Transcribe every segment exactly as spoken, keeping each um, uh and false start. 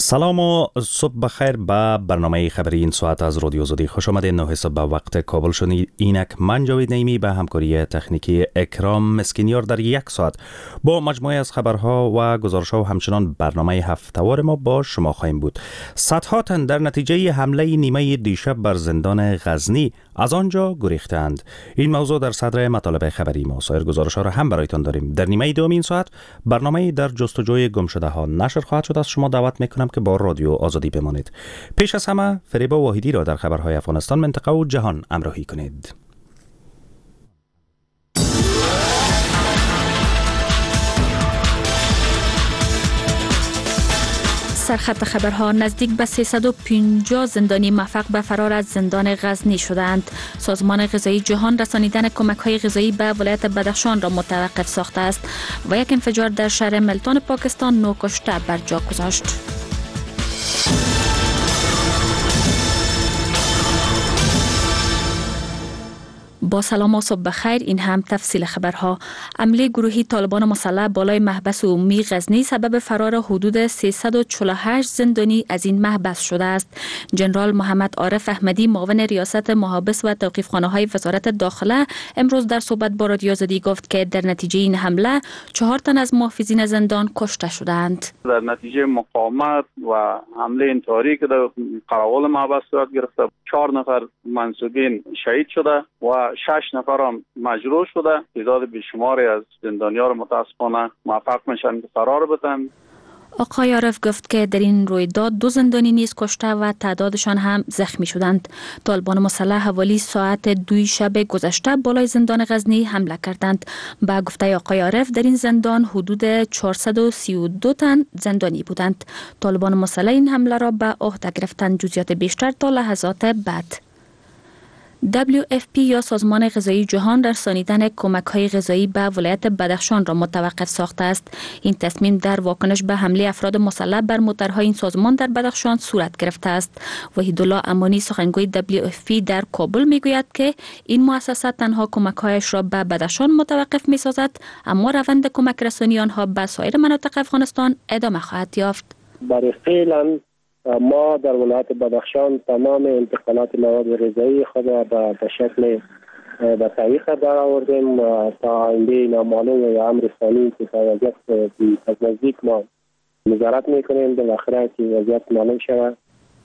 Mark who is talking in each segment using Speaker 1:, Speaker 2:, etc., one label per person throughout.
Speaker 1: سلام و صبح بخیر به برنامه خبری این ساعت از رادیو آزادی. خوش آمدین. نه صبح به وقت کابل شدید. اینک من جاوید نیمی به همکاری تکنیکی اکرام مسکینیار در یک ساعت با مجموعه از خبرها و گزارش‌ها و همچنان برنامه هفته‌وار ما با شما خواهیم بود. صدها تن در نتیجه حمله نیمه دیشب بر زندان غزنی از آنجا گریختند. این موضوع در صدر مطالب خبری ما. سایر گزارش‌ها را هم برایتان داریم. در نیمه دوم این ساعت برنامه در جستجوی گمشده‌ها نشر خواهد شد. از شما دعوت می‌کنم که با رادیو آزادی بمانید. پیش از همه فریبا واحدی را در خبرهای افغانستان، منطقه و جهان همراهی کنید.
Speaker 2: سرخط خبرها: نزدیک به سیصد و پنجاه زندانی موفق به فرار از زندان غزنی شدند. سازمان غذایی جهان رسانیدن کمک‌های غذایی به ولایت بدخشان را متوقف ساخته است و یک انفجار در شهر ملتان پاکستان نو کشته بر جا گذاشت. با سلام و صبح بخیر. این هم تفصیل خبرها. حمله گروهی طالبان مسلح بالای محبس عمومی غزنی سبب فرار حدود سیصد و چهل و هشت زندانی از این محبس شده است. جنرال محمد عارف احمدی، معاون ریاست محابس و توقیفخانه‌های وزارت داخله، امروز در صحبت با رادیو آزادی گفت که در نتیجه این حمله چهار تن از محافظین زندان کشته شدند.
Speaker 3: در نتیجه مقاومت و حمله انتحاری که در قراول محبس صورت گرفته، چهار نفر منصوبین شهید شده و شش نفر هم مجروح شده. تعداد بیشماری از زندانیان متاسفانه موفق میشن که فرار بتن.
Speaker 2: آقای عارف گفت که در این رویداد دو زندانی نیز کشته و تعدادشان هم زخمی شدند. طالبان مسلح حوالی ساعت دوی شب گذشته بالای زندان غزنی حمله کردند. با گفته آقای عارف در این زندان حدود چهارصد و سی و دو تن زندانی بودند. طالبان مسلح این حمله را به عهده گرفتند. جزئیات بیشتر تا لحظات بعد. دبلیو اف پی یا سازمان غذایی جهان رسانیدن کمک‌های غذایی به ولایت بدخشان را متوقف ساخته است. این تصمیم در واکنش به حمله افراد مسلح بر موترهای این سازمان در بدخشان صورت گرفته است. وحیدالله امانی، سخنگوی دبلیو اف پی در کابل، میگوید که این مؤسسه تنها کمک‌هایش را به بدخشان متوقف می‌سازد، اما روند کمک رسانی آنها به سایر مناطق افغانستان ادامه خواهد یافت.
Speaker 4: برای فعلا ما در ولایت بدخشان تمام انتقالات مواد غذایی خود را به شکل به تعویق در آوردیم تا آینده نامعلوم یا امر ثانی که تا وضعیت از نزدیک ما نظارت میکنیم بالاخره که وضعیت معلوم شود.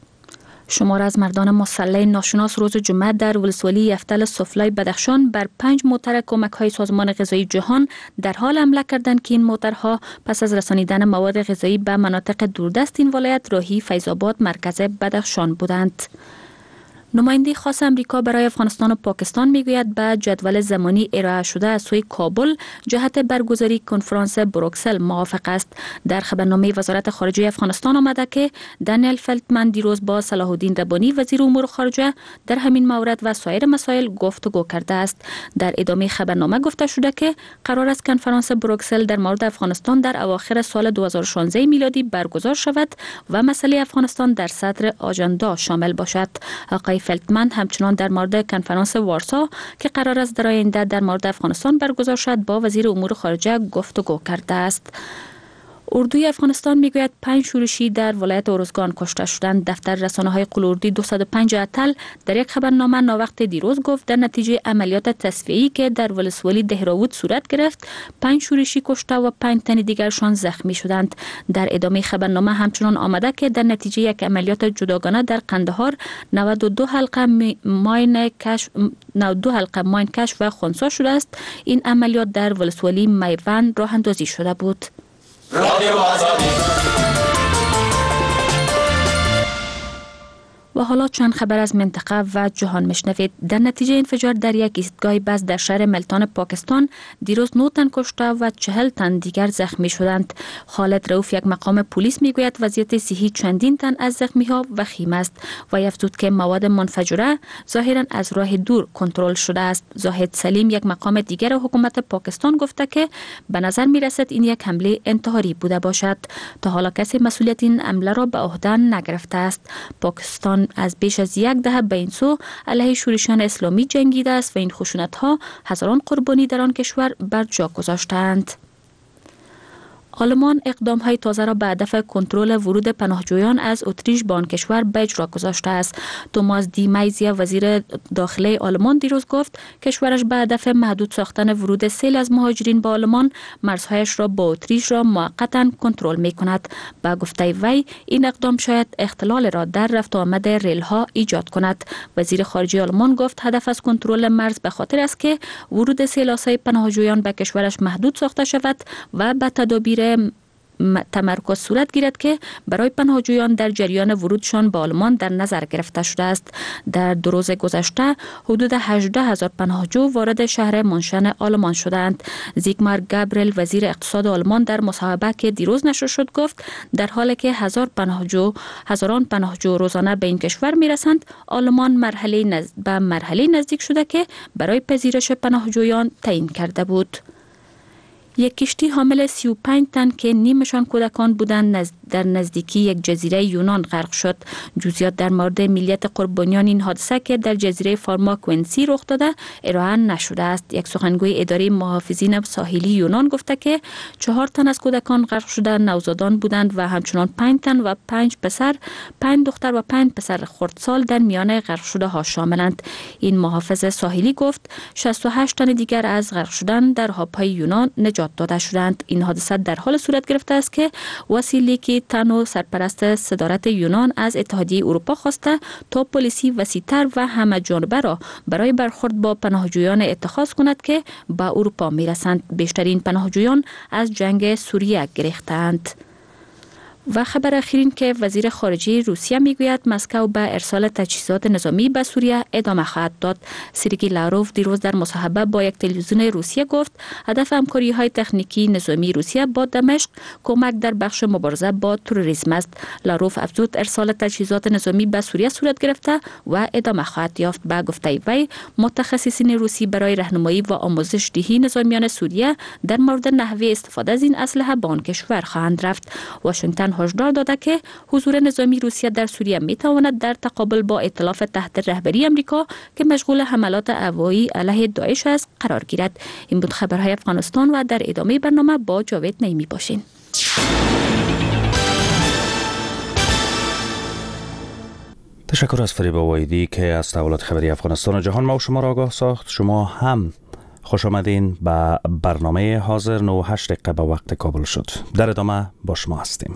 Speaker 2: شمار از مردان مسلح ناشناس روز جمعه در ولسوالی یفتل سفلای بدخشان بر پنج موتر کمک‌های سازمان غذایی جهان در حال حمله کردند که این موترها پس از رسانیدن مواد غذایی به مناطق دوردست این ولایت راهی فیض‌آباد مرکز بدخشان بودند. نماینده خاص امریکا برای افغانستان و پاکستان میگوید به جدول زمانی ارائه شده از سوی کابل جهت برگزاری کنفرانس بروکسل موافق است. در خبرنامه وزارت خارجه افغانستان آمده که دانیل فلتمن دیروز با صلاح الدین ربانی وزیر امور خارجه در همین مورد و سایر مسائل گفتگو کرده است. در ادامه خبرنامه گفته شده که قرار است کنفرانس بروکسل در مورد افغانستان در اواخر سال دو هزار و شانزده میلادی برگزار شود و مسئله افغانستان در صدر آژاندا شامل باشد. آقای فلتمن همچنان در مورد کنفرانس وارسا که قرار است در آینده در مورد افغانستان برگزار شود با وزیر امور خارجه گفتگو کرده است. اردوی افغانستان میگوید پنج شورشی در ولایت ارزگان کشته شدند. دفتر رسانه‌های قلوردی دویست و پنج اتل در یک خبرنامه ناوقت دیروز گفت در نتیجه عملیات تصفیه‌ای که در ولسوالی دهراود صورت گرفت، پنج شورشی کشته و پنج تن دیگرشان زخمی شدند. در ادامه خبرنامه همچنان آمده که در نتیجه یک عملیات جداگانه در قندهار نود و دو حلقه ماین کشف نود و دو حلقه ماین کشف و خنثی شده است. این عملیات در ولسوالی میوند راه اندازی شده بود. رادیو آزادی. و حالا چند خبر از منطقه و جهان میشنوید. در نتیجه انفجار در یک ایستگاه بس در شهر ملتان پاکستان دیروز نه تن کشته و چهل تن دیگر زخمی شدند. خالد رؤوف، یک مقام پلیس، میگوید وضعیت صحی چندین تن از زخمی ها وخیم است و افزود که مواد منفجره ظاهرا از راه دور کنترل شده است. زاهد سلیم، یک مقام دیگر حکومت پاکستان، گفته که به نظر میرسد این یک حمله انتحاری بوده باشد. تا حالا کسی مسئولیت این حمله را به عهده نگرفته است. پاکستان از بیش از یک دهه به این سو علیه شورشیان اسلامی جنگیده است و این خشونت‌ها هزاران قربانی در آن کشور بر جا گذاشتند. آلمان اقدام های تازه را به هدف کنترل ورود پناهجویان از اتریش به آن کشور به اجرا گذاشته است. توماس دی مایزیا وزیر داخلی آلمان دیروز گفت کشورش به هدف محدود ساختن ورود سیل از مهاجرین به آلمان مرزهایش را با اتریش را موقتا کنترل می کند. با گفته وی این اقدام شاید اختلال را در رفت و آمد ریل ها ایجاد کند. وزیر خارجه آلمان گفت هدف از کنترل مرز به خاطر است که ورود سیلاسای پناهجویان به کشورش محدود ساخته شود و به تدابیر تمرکز صورت گیرد که برای پناهجویان در جریان ورودشان به آلمان در نظر گرفته شده است. در دو روز گذشته حدود هجده هزار پناهجو وارد شهر منشن آلمان شدند. زیگمار گابریل وزیر اقتصاد آلمان در مصاحبه که دیروز نشر شد گفت در حالی که هزار پناهجو هزاران پناهجو روزانه به این کشور میرسند، آلمان مرحله نزد... به مرحله نزدیک شده که برای پذیرش پناهجویان تعیین کرده بود. یک کشتی حامل سی و پنج تن که نیمشان کودکان بودند نزد در نزدیکی یک جزیره یونان غرق شد. جزئیات در مورد ملیت قربانیان این حادثه که در جزیره فارماکوئنسی رخ داده ارائه نشده است. یک سخنگوی اداره محافظین ساحلی یونان گفته که چهار تن از کودکان غرق شده نوزادان بودند و همچنان پنج تن و پنج پسر، پنج دختر و پنج پسر خردسال در میان غرق شده ها شاملند. این محافظ ساحلی گفت شصت و هشت تن دیگر از غرق شدن در آبهای یونان نجات داده شدند. این حادثه در حال صورت گرفته است که واسیلیکی تانو سرپرست صدارت یونان از اتحادیه اروپا خواسته تا پلیسی وسیع‌تر و همه جانبه را برای برخورد با پناهجویان اتخاذ کند که به اروپا میرسند. بیشترین پناهجویان از جنگ سوریه گریختند. و خبر اخیرین که وزیر خارجه روسیه میگوید مسکو به ارسال تجهیزات نظامی به سوریه ادامه خواهد داد. سرگئی لاروف دیروز در مصاحبه با یک تلویزیون روسیه گفت هدف همکاری های تکنیکی نظامی روسیه با دمشق کمک در بخش مبارزه با تروریسم است. لاروف افزود ارسال تجهیزات نظامی به سوریه صورت گرفته و ادامه خواهد یافت. با گفته وی متخصصین روسی برای راهنمایی و آموزش دهی نظامیان سوریه در مورد نحوه استفاده از این اسلحه به آن کشور خواهند رفت. واشنگتن هشدار داده که حضور نظامی روسیه در سوریه می تواند در تقابل با ائتلاف تحت رهبری امریکا که مشغول حملات هوایی علیه داعش است قرار گیرد. این بود خبرهای افغانستان و در ادامه برنامه با جاوید نعیمی باشین.
Speaker 1: تشکر از فریبا وایدی که از تحولات خبری افغانستان و جهان ما و شما را آگاه ساخت. شما هم خوش آمدین به برنامه حاضر. نه و هشت دقیقه به وقت کابل شد. در ادامه با شما هستیم.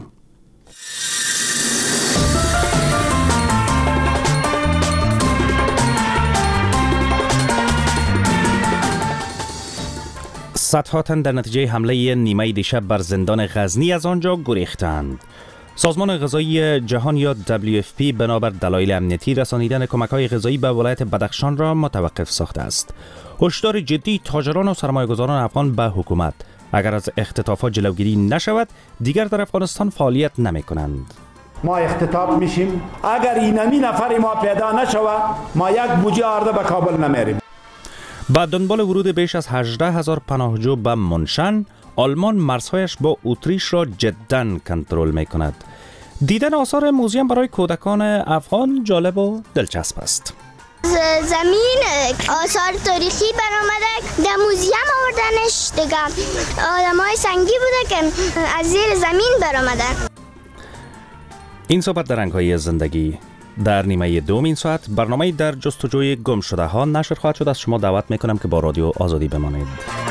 Speaker 1: صدها تن در نتیجه حمله نیمه دیشب بر زندان غزنی از آنجا گریختند. سازمان غذایی جهان یا دبلیو اف پی بنابر دلایل امنیتی رسانیدن کمک‌های غذایی به ولایت بدخشان را متوقف ساخته است. هشدار جدی تاجران و سرمایه‌گذاران افغان به حکومت: اگر از اختطافات جلوگیری نشود دیگر در افغانستان فعالیت نمی‌کنند.
Speaker 5: ما اختطاف میشیم. اگر اینمی نفر ما پیدا نشود ما یک بوجه آرده به کابل نمیریم.
Speaker 1: با دنبال ورود بیش از هجده هزار پناهجو به منشن، آلمان مرزهایش با اتریش را جداً کنترل می کند. دیدن آثار موزیم برای کودکان افغان جالب و دلچسب است.
Speaker 6: زمین آثار تاریخی برآمده در موزیم آوردنش دیگه. آدمای سنگی بوده که از زیر زمین برآمدن.
Speaker 1: این صحبت در رنگ‌های زندگی. در نیمه دوم این ساعت برنامه در جستجوی گم شده ها نشر خواهد شد. از شما دعوت میکنم که با رادیو آزادی بمانید.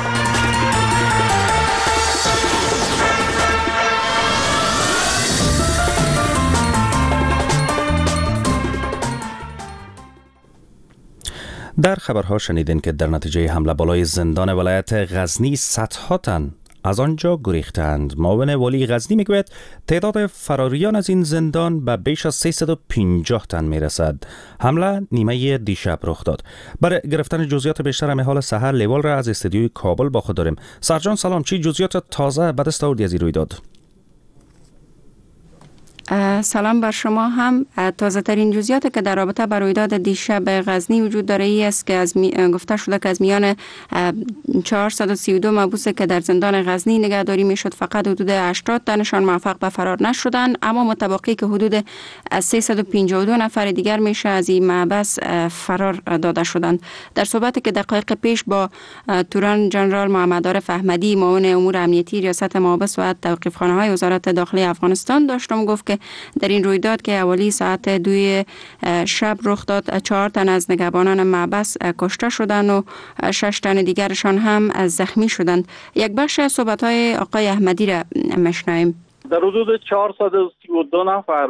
Speaker 1: در خبرها شنیدین که در نتیجه حمله بالای زندان ولایت غزنی صدها تن از آنجا گریختند. معاون والی غزنی میگوید تعداد فراریان از این زندان به بیش از سیصد و پنجاه تن میرسد. حمله نیمه دیشب رخ داد. برای گرفتن جزئیات بیشتر همه حال سحر لیوال را از استودیوی کابل با خود داریم. سرجان سلام، چی جزئیات تازه به دست آوردی از این رویداد؟
Speaker 7: سلام بر شما هم. تازه ترین جزئیاتی که در رابطه با رویداد دیشب غزنی وجود داره ای است که از می... گفته شده که از میان چهارصد و سی و دو محبوس که در زندان غزنی نگهداری میشد فقط حدود هشتاد تنشان موفق به فرار نشدند، اما متبقی که حدود سیصد و پنجاه و دو نفر دیگر میشه از این محبس فرار داده شدند. در صحبتی که دقایق پیش با توران جنرال محمد عارف احمدی معاون امور امنیتی ریاست محابس و توقیفخانه های وزارت داخلی افغانستان داشتم، گفت که در این رویداد که اولی ساعت دوی شب رخ داد چهار تن از نگهبانان محبس کشته شدند و شش تن دیگرشان هم زخمی شدند. یک بخش از صحبت‌های آقای احمدی را میشنویم.
Speaker 3: در حدود چهارصد و سی و دو نفر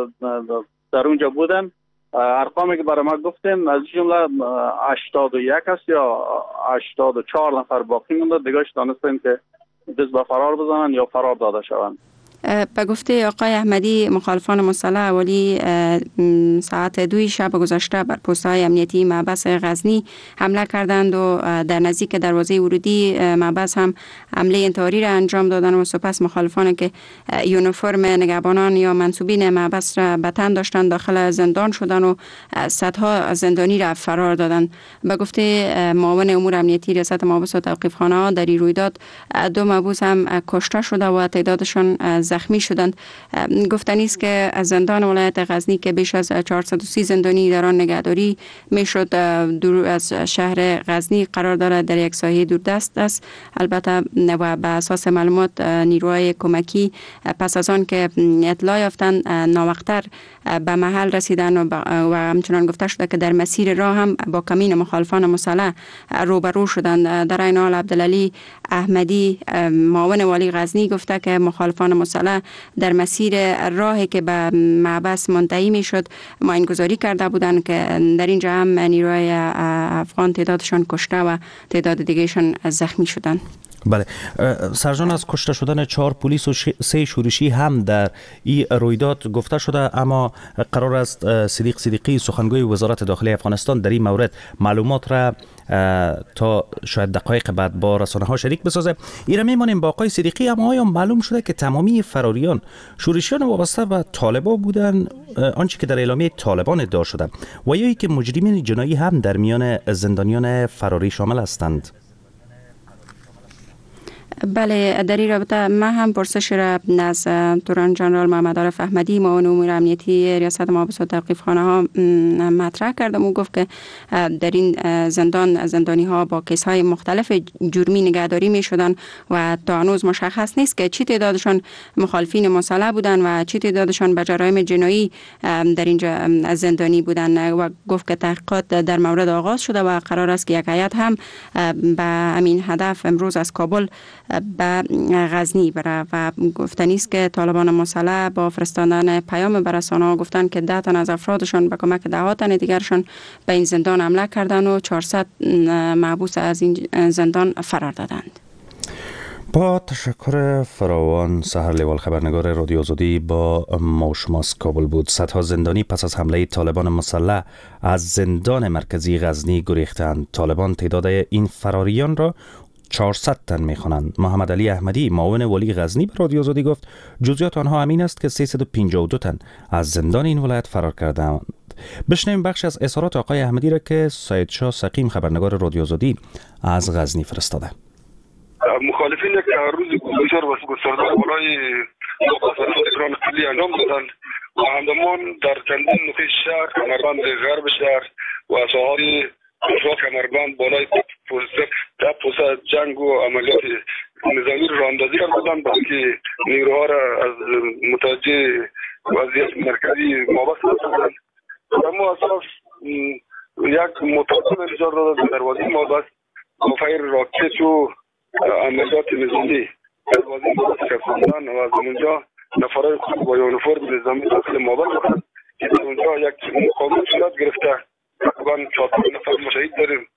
Speaker 3: در اونجا بودن. ارقامی که برای ما گفتیم از جمله هشتاد و یک است یا هشتاد و چهار نفر باقی مونده، دیگه دانستیم که دست به فرار بزنن یا فرار داده شوند.
Speaker 7: به گفته آقای احمدی مخالفان مسلح اولی ساعت دوی شب گذشته بر پست‌های امنیتی محبس غزنی حمله کردند و در نزدیک دروازه ورودی محبس هم حمله انتحاری را انجام دادند و سپس مخالفان که یونیفرم نگهبانان یا منصوبین محبس را به تن داشتند داخل زندان شدند و صدها زندانی را فرار دادند. به گفته معاون امور امنیتی ریاست محابس و توقیفخانه در این رویداد دو محبوس هم کشته شده و تعدادشان زخمی شدند. گفتنی است که از زندان ولایت غزنی که بیش از چهارصد و سی زندانی در آن نگهداری میشد دور از شهر غزنی قرار دارد در یک ساحه دوردست است. البته و به اساس معلومات نیروهای کمکی پس از آن که اطلاع یافتند ناوقتر به محل رسیدن و, و همچنان گفته شده که در مسیر راه هم با کمین مخالفان مسلح روبرو شدند. در این حال عبدالعلی احمدی معاون والی غزنی گفته که مخالفان مسلح در مسیر راهی که به محبس منتهی می شد ماینگذاری کرده بودند که در اینجا هم نیروهای افغان تعدادشان کشته و تعداد دیگهشان زخمی شدند.
Speaker 1: بله سرجان، از کشته شدن چهار پلیس و سه شورشی هم در این رویداد گفته شده، اما قرار است صدیق صدیقی سخنگوی وزارت داخلی افغانستان در این مورد معلومات را تا شاید دقایق بعد با رسانه ها شریک بسازه. ایره میمانیم با آقای صدیقی. اما آیا معلوم شده که تمامی فراریان شورشیان وابسته به طالبان بودن آنچه که در اعلامیه طالبان ادعا شده، و یا ای که مجرمین جنایی هم در میان زندانیان فراری شامل هستند؟
Speaker 7: بله، در این رابطه من هم پرسش را از توران جنرال محمد عارف احمدی معاون امور امنیتی ریاست محابس و توقیفخانه ها مطرح کردم و گفت که در این زندان زندانی ها با کیس های مختلف جرمی نگهداری می شدن و تا هنوز مشخص نیست که چی تعدادشان مخالفین مسلح بودن و چی تعدادشان به جرایم جنایی در اینجا زندانی بودن و گفت که تحقیقات در مورد آغاز شده و قرار است که یک هیئت هم به همین هدف امروز از کابل به غزنی بره. و گفتنی است که طالبان مسلح با فرستادن پیام به رسانه‌ها گفتند که ده تن از افرادشان به کمک ده تن دیگرشان به این زندان حمله کردند و چهارصد محبوس از این زندان فرار دادند.
Speaker 1: با تشکر فراوان. سحر لیوال خبرنگار رادیو آزادی با ما و شما از کابل بود. صدها زندانی پس از حمله طالبان مسلح از زندان مرکزی غزنی گریختند. طالبان تعداد این فراریان را چهارصد تن می‌خوانند. محمد علی احمدی معاون والی غزنی به رادیو آزادی گفت جزئیات آنها همین است که سیصد و پنجاه و دو تن از زندان این ولایت فرار کردند. بشنویم بخش از اظهارات آقای احمدی را که سید شاه سقیم خبرنگار رادیو آزادی از غزنی فرستاده.
Speaker 8: مخالفین که روز گذشته و گسترده بالای مقاصد تکرار کلی انجام دادند و همزمان در چندین نقطه شهر کمربند غرب شهر و ساحات افراد کمربند بالای ده پوسه جنگ و عملیات نظامی را اندازی کردند، بلکه نیروها را از متوجه وضعیت مرکزی محابس کردند. اما اساس یک متوقع انتظار داده دروازه محابس با فیر راکت و عملیات نظامی دروازه محابس کردند و از اونجا نفرای خود با یونیفرم نظامی داخل محابس کردند که در اونجا یک مقاومت صورت گرفته. تقریبا چهارصد نفر مشاهید داریم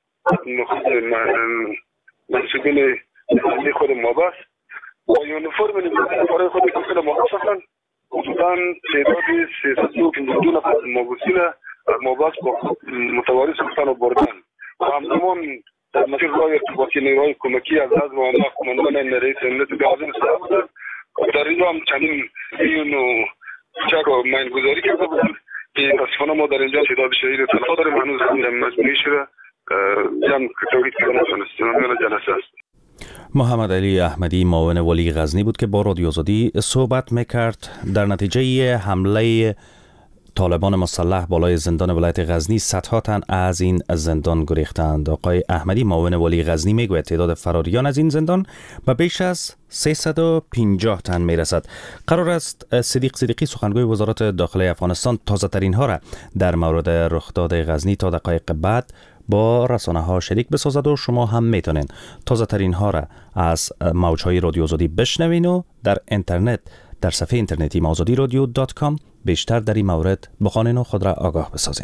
Speaker 8: منصوبین نظامی خود محابس با یونیفرم نفرای خود داخل محابس هستند. حدودا تعداد سیصد و پنجاه و دو نفر محبوسین از محابس با متواری ساختن و بردن و همزمان در مسیر راه ارتباطی نیروهای کمکی از حزب و قماندان رئیس امنیت بیازم سرا بودند. در اینجا هم چنین ایون و کوچک و میانگذاری کرده بودن که متاسفانه ما در اینجا تعداد شهید تلفات داریم. هنوز هم مجموعی شده جمع توقیت که نتونستیم میان جلسه است.
Speaker 1: محمد علی احمدی معاون والی غزنی بود که با رادیو آزادی صحبت میکرد. در نتیجه حمله طالبان مسلح بالای زندان ولایت غزنی صدها تن از این زندان گریختند. آقای احمدی معاون والی غزنی میگوید تعداد فراریان از این زندان به بیش از سیصد و پنجاه تن میرسد. قرار است صدیق صدیقی سخنگوی وزارت داخلی افغانستان تازه ترین ها را در مورد رخداد غزنی تا دقایق بعد با رسانه ها شریک بسازد و شما هم میتونین تازه ترین ها را از موج های رادیو آزادی بشنوین و در اینترنت در صفحه اینترنتی آزادی رادیو دات کام بیشتر در این مورد بخوانین و خود را آگاه بسازین.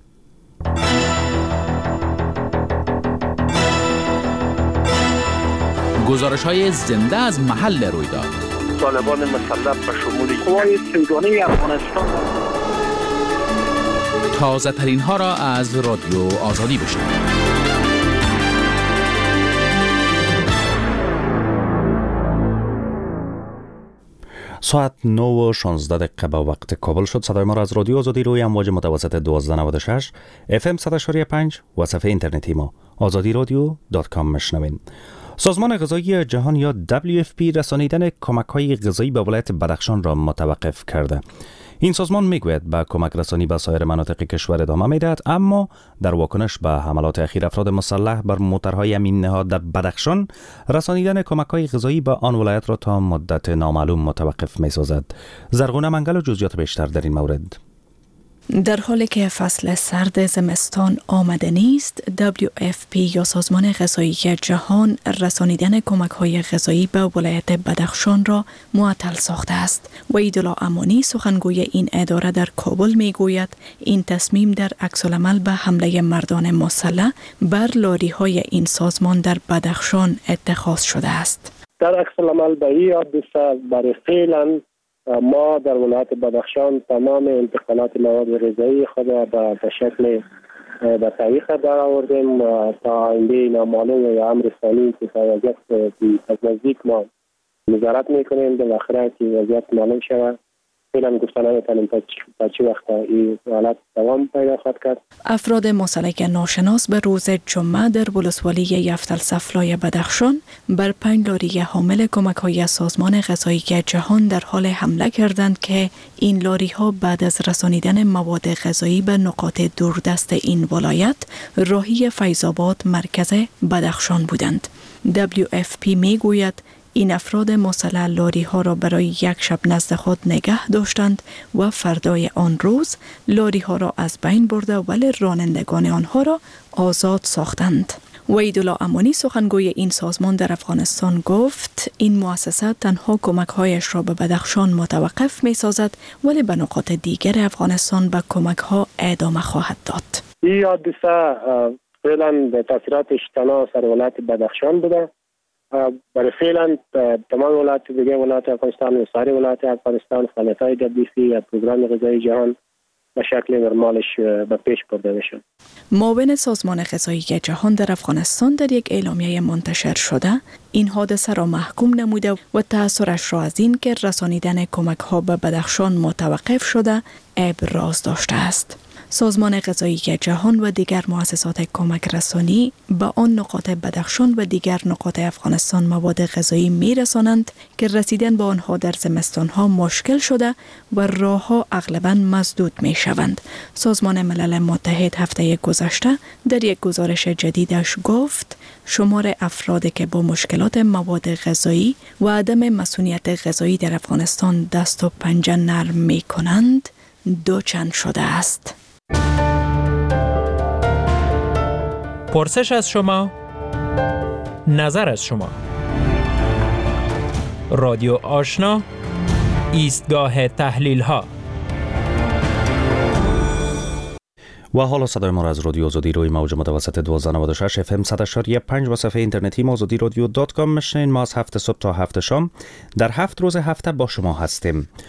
Speaker 9: گزارش های زنده از محل رویداد.
Speaker 10: طالبان مسلح به شمول قوای سیگانی افغانستان
Speaker 9: تازه ترین ها را از رادیو آزادی بشنوید.
Speaker 1: ساعت نه و شانزده دقیقه به وقت کابل شد. صدای ما را از رادیو آزادی روی امواج متوسط دوازده نود و شش اف ام صد و پنج و صفحه اینترنتی ما آزادی رادیو دات کام مشنوین. سازمان غذایی جهان یا دبلیو اف پی رسانیدن کمک‌های غذایی به ولایت بدخشان را متوقف کرده. این سازمان میگوید به کمک رسانی به سایر مناطق کشور ادامه میدهد، اما در واکنش به حملات اخیر افراد مسلح بر موترهای امین نهاد در بدخشان رسانیدن کمک‌های غذایی به آن ولایت را تا مدت نامعلوم متوقف می‌سازد. زرغونه منگل و جزئیات بیشتر در این مورد.
Speaker 11: در حالی که فصل سرد زمستان آمده نیست، دبلیو اف پی یا سازمان غذایی جهان رسانیدن کمک‌های غذایی به ولایت بدخشان را معطل ساخته است. وحیدالله امانی سخنگوی این اداره در کابل میگوید این تصمیم در عکس‌العمل به حمله مردان مسلح بر لاری‌های این سازمان در بدخشان اتخاذ شده است.
Speaker 4: در عکس‌العمل به این حادثه برای فعلا ما در ولایت بدخشان تمام انتقالات مواد غذایی خود به شکل به طریق در آوردیم تا آینده نامعلوم یا امر ثانی که تا وضعیت از نزدیک ما نظارت میکنیم بالاخره که وضعیت معلوم شود. فعلا گفتن نمیتونیم تا چه وقت این حالت دوام پیدا خواهد کرد.
Speaker 11: افراد مسلح ناشناس به روز جمعه در ولسوالی یفتل سفلای بدخشان بر پنج لاری حامل کمک‌های سازمان غذایی جهان در حال حمله کردند که این لاری ها بعد از رسانیدن مواد غذایی به نقاط دوردست این ولایت راهی فیض‌آباد مرکز بدخشان بودند. دبلیو اف پی می گوید این افراد مسلح لاری ها را برای یک شب نزد خود نگه داشتند و فردای آن روز لاری ها را از بین برده ولی رانندگان آنها را آزاد ساختند. وحیدالله امانی سخنگوی این سازمان در افغانستان گفت این مؤسسه تنها کمک هایش را به بدخشان متوقف می سازد ولی به نقاط دیگر افغانستان به کمک ها ادامه خواهد داد.
Speaker 4: این حادثه فعلا به تاثیراتش تنها سر ولایت بدخشان بوده. برای فعلا تمام ولایت دیگه ولایت افغانستان و سایر ولایت افغانستان فعالیت‌های دبلیو اف پی یا پروگرام غذایی جهان به شکل نرمالش به پیش برده میشه.
Speaker 11: معاون سازمان غذایی جهان در افغانستان در یک اعلامیه منتشر شده این حادثه را محکوم نموده و تأثیرش را از این که رسانیدن کمک‌ها به بدخشان متوقف شده ابراز داشته است. سازمان غذایی جهان و دیگر مؤسسات کمک رسانی به آن نقاط بدخشان و دیگر نقاط افغانستان مواد غذایی می رسانند که رسیدن به آنها در زمستان ها مشکل شده و راه ها اغلباً مسدود می شوند. سازمان ملل متحد هفته گذشته در یک گزارش جدیدش گفت شمار افرادی که با مشکلات مواد غذایی و عدم مسئولیت غذایی در افغانستان دست و پنجه نرم می کنند دو چند شده است.
Speaker 12: پرسش از شما، نظر از شما. رادیو آشنا، ایستگاه تحلیل ها.
Speaker 1: و حالا صدای ما را از رادیو آزادی روی موج متوسط دوازده نود و شش اف ام صد و پنج و صفحه اینترنتی ما آزادی رادیو دات کام میشنین. ما از هفت صبح تا هفت شام در هفت روز هفته با شما هستیم.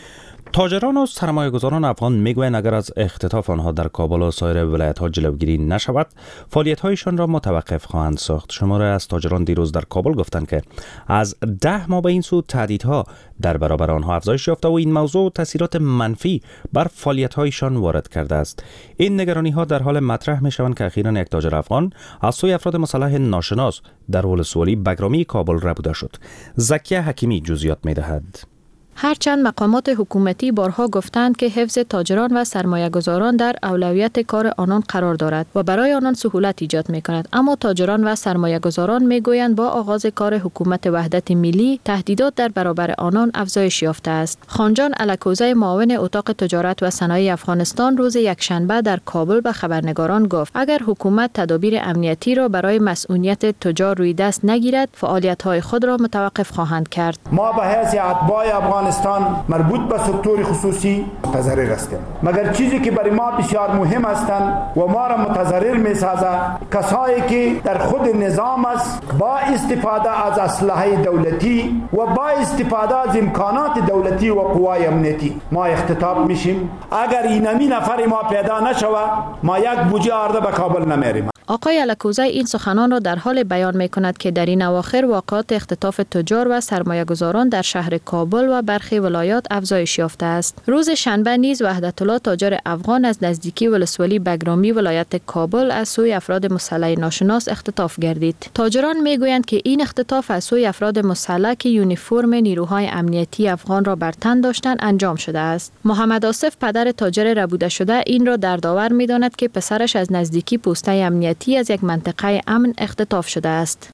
Speaker 1: تاجران و سرمایه‌گذاران افغان میگویند اگر از اختطاف آنها در کابل و سایر ولایت‌ها جلوگیری نشود، فعالیت‌هایشان را متوقف خواهند ساخت. شماره از تاجران دیروز در کابل گفتند که از ده ماه به این سو تهدیدها در برابر آنها افزایش یافته و این موضوع تاثیرات منفی بر فعالیت‌هایشان وارد کرده است. این نگرانی‌ها در حال مطرح می‌شوند که اخیراً یک تاجر افغان از سوی افراد مسلح ناشناس در ولسوالی بگرامی کابل ربوده شد. زکیه حکیمی جزئیات می‌دهد.
Speaker 13: هرچند مقامات حکومتی بارها گفتند که حفظ تاجران و سرمایه‌گذاران در اولویت کار آنان قرار دارد و برای آنان سهولت ایجاد می‌کند، اما تاجران و سرمایه‌گذاران می‌گویند با آغاز کار حکومت وحدت ملی تهدیدات در برابر آنان افزایش یافته است. خانجان الکوزی معاون اتاق تجارت و صنایع افغانستان روز یکشنبه در کابل به خبرنگاران گفت اگر حکومت تدابیر امنیتی را برای مسئولیت تجار روی دست نگیرد، فعالیت‌های خود را متوقف خواهند کرد.
Speaker 5: ما به حیث اتباع افغانستان مربوط به سکتور خصوصی متضرر هستیم، مگر چیزی که برای ما بسیار مهم هستند و ما را متضرر می‌سازد کسایی که در خود نظام است با استفاده از اسلحه دولتی و با استفاده از امکانات دولتی و قوای امنیتی ما اختطاف میشیم. اگر اینمی نفر ما پیدا نشود، ما یک بوجه آرده به کابل نمیریم.
Speaker 13: آقای الکوزی این سخنان را در حال بیان می کند که در این اواخر واقعات اختطاف تجار و سرمایه‌گذاران در شهر کابل و برخی ولایات افزایش یافته است. روز شنبه نیز وحدت الله تاجر افغان از نزدیکی ولسوالی بگرامی ولایت کابل از سوی افراد مسلح ناشناس اختطاف گردید. تاجران می گویند که این اختطاف از سوی افراد مسلح که یونیفرم نیروهای امنیتی افغان را بر تن داشتند انجام شده است. محمد آصف پدر تاجر ربوده شده این را در داور می داند که پسرش از نزدیکی پوسته امنیتی از یک منطقه امن اختطاف شده است.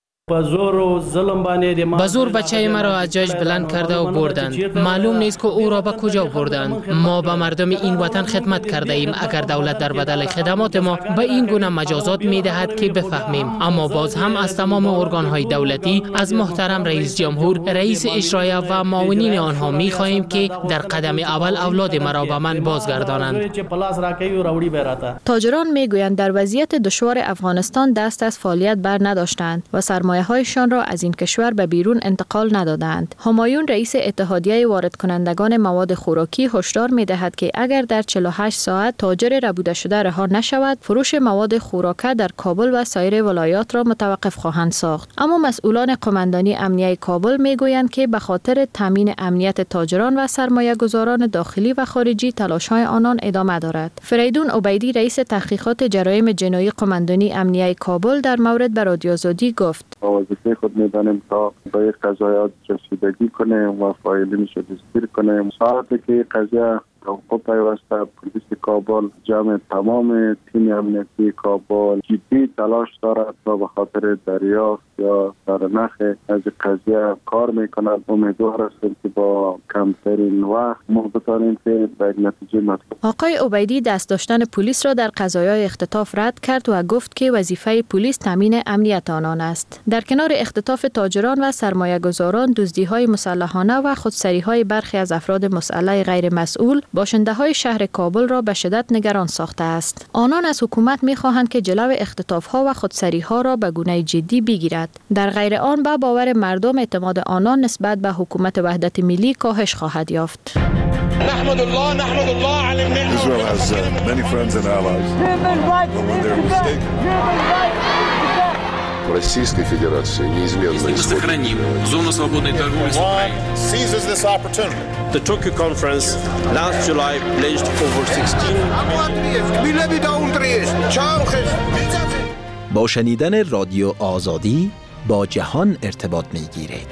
Speaker 14: با زور بچه مرا از جایش بلند کرده و بردند. معلوم نیست که او را به کجا بردند. ما به مردم این وطن خدمت کرده ایم. اگر دولت در بدل خدمات ما به این گونه مجازات می دهد که بفهمیم، اما باز هم از تمام ارگان‌های دولتی، از محترم رئیس جمهور، رئیس اجرایی و معاونین آنها می خواهیم که در قدم اول اولاد مرا به من بازگردانند.
Speaker 13: تاجران می گویند در وضعیت دشوار افغانستان دست از فعالیت بر نداشتند و سرمایه هایشان را از این کشور به بیرون انتقال ندادند. همایون رئیس اتحادیه وارد کنندگان مواد خوراکی هشدار می دهد که اگر در چهل و هشت ساعت تاجر ربوده شده رها نشود، فروش مواد خوراکه در کابل و سایر ولایات را متوقف خواهند ساخت. اما مسئولان قماندانی امنیه کابل می گویند که به خاطر تامین امنیت تاجران و سرمایه گذاران داخلی و خارجی تلاش‌های آنان ادامه دارد. فریدون عبیدی رئیس تحقیقات جرایم جنایی قماندانی امنیه کابل در مورد به رادیو آزادی گفت:
Speaker 15: وظیفه خود می‌دانیم تا به قضایات رسیدگی کنیم و فایلینش رو دستگیر کنیم. ساعتی که قضیه توقف پیوسته، پلیس کابل جمع تمام تیم امنیتی کابل جدی تلاش دارد تا به خاطر دریافت یا سرنخ از قضیه کار میکنند. امیدوار هستیم که با کمترین وقت ما بتوانیم که به یک نتیجه مطلوب.
Speaker 13: آقای عبیدی دست داشتن پلیس را در قضایای اختطاف رد کرد و گفت که وظیفه پلیس تامین امنیت آنان است. در کنار اختطاف تاجران و سرمایه‌گذاران، دزدی‌های مسلحانه و خودسری‌های برخی از افراد مسلح غیر مسئول باشنده‌های شهر کابل را به شدت نگران ساخته است. آنان از حکومت می‌خواهند که جلو اختطاف‌ها و خودسری‌ها را به گونه جدی بگیرد. در غیر آن به باور مردم اعتماد آنان نسبت به حکومت وحدت ملی کاهش خواهد یافت.
Speaker 16: نحمد الله نحمد الله علی النعمة. Israel has uh, many friends and allies. But when they're mistaken. Российской Федерации неизменно
Speaker 17: сохраним зону свободной торговли с Украиной.
Speaker 16: Seizes this opportunity. The Tokyo conference last July pledged over sixteen.
Speaker 9: با شنیدن رادیو آزادی با جهان ارتباط می‌گیرید.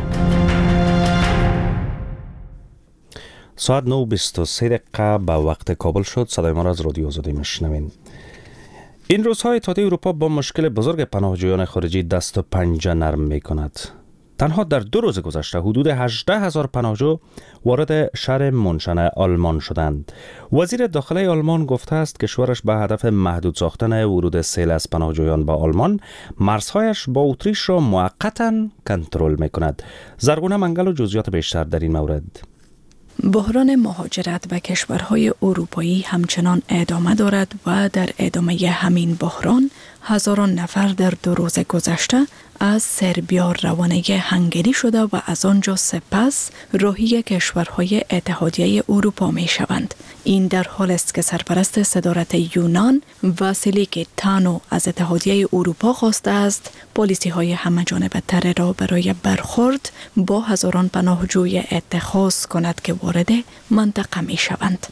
Speaker 1: ساعت نه و بیست و سه دقیقه به وقت کابل شد. صدای ما را از رادیو آزادی میشنوین. این روزها اتحادیه اروپا با مشکل بزرگ پناهجویان خارجی دست و پنجه نرم می کند. تنها در دو روز گذشته حدود هجده هزار پناهجو وارد شهر مونشن آلمان شدند. وزیر داخلی آلمان گفته است که کشورش به هدف محدود ساختن ورود سیل از پناهجویان به آلمان مرزهایش با اتریش را موقتا کنترل می کند. زرگونه منگل و جزئیات بیشتر در این مورد.
Speaker 11: بحران مهاجرت به کشورهای اروپایی همچنان ادامه دارد و در ادامه همین بحران هزاران نفر در دو روز گذشته از سربیا روانگی هنگری شده و از آنجا سپس راهی کشورهای اتحادیه اروپا می شوند. این در حال است که سرپرست صدارت یونان واسیلیک تانو از اتحادیه اروپا خواسته است پالیسی های همه جانبه تر را برای برخورد با هزاران پناهجوی اتخاذ کند که وارد منطقه می شوند.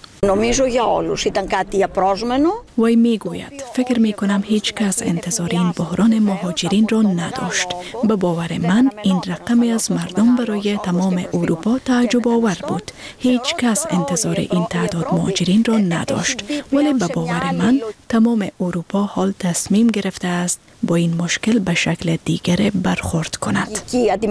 Speaker 11: وی می گوید فکر می کنم هیچ کس انتظار این بحران مهاجرین را نداشت. به باور من این رقمی از مردم برای تمام اروپا تعجب آور بود. هیچ کس انتظار این تعداد مهاجرین را نداشت. ولی به باور من تمام اروپا حال تصمیم گرفته است با این مشکل به شکل دیگر برخورد کند.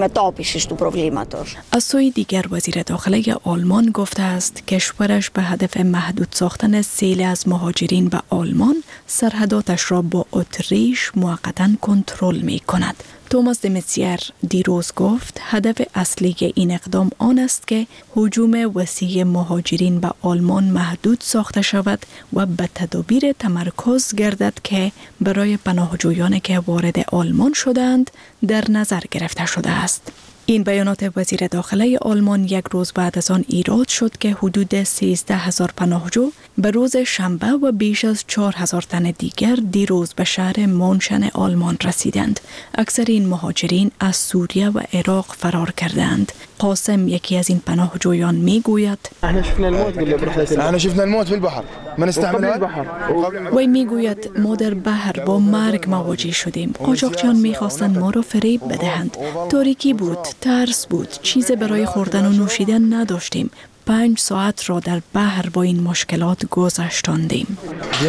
Speaker 11: از سوی دیگر وزیر داخله آلمان گفته است کشورش به هدف محدود ساختن سیل از مهاجرین به آلمان سرحداتش را با اتریش موقتا کنترل می کند. توماس دمسیر دیروز گفت هدف اصلی این اقدام آن است که هجوم وسیع مهاجرین به آلمان محدود ساخته شود و به تدابیر تمرکز گردد که برای پناهجویان که وارد آلمان شدند در نظر گرفته شده است. این بیانات وزیر داخله آلمان یک روز بعد از آن ایراد شد که حدود سیزده هزار پناهجو به روز شنبه و بیش از چهار هزار تن دیگر دیروز به شهر مونشن آلمان رسیدند. اکثر این مهاجرین از سوریه و عراق فرار کردند. قاسم یکی از این پناهجویان می گوید
Speaker 18: احنا شفنا الموت بالبحر من استعمل
Speaker 11: وی می گوید ما در بحر با مرگ مواجه شدیم. قاچاقچیان می خواستند ما را فریب بدهند. تاریکی بود، ترس بود، چیز برای خوردن و نوشیدن نداشتیم. پنج ساعت را در بحر با این مشکلات گذشتاندیم.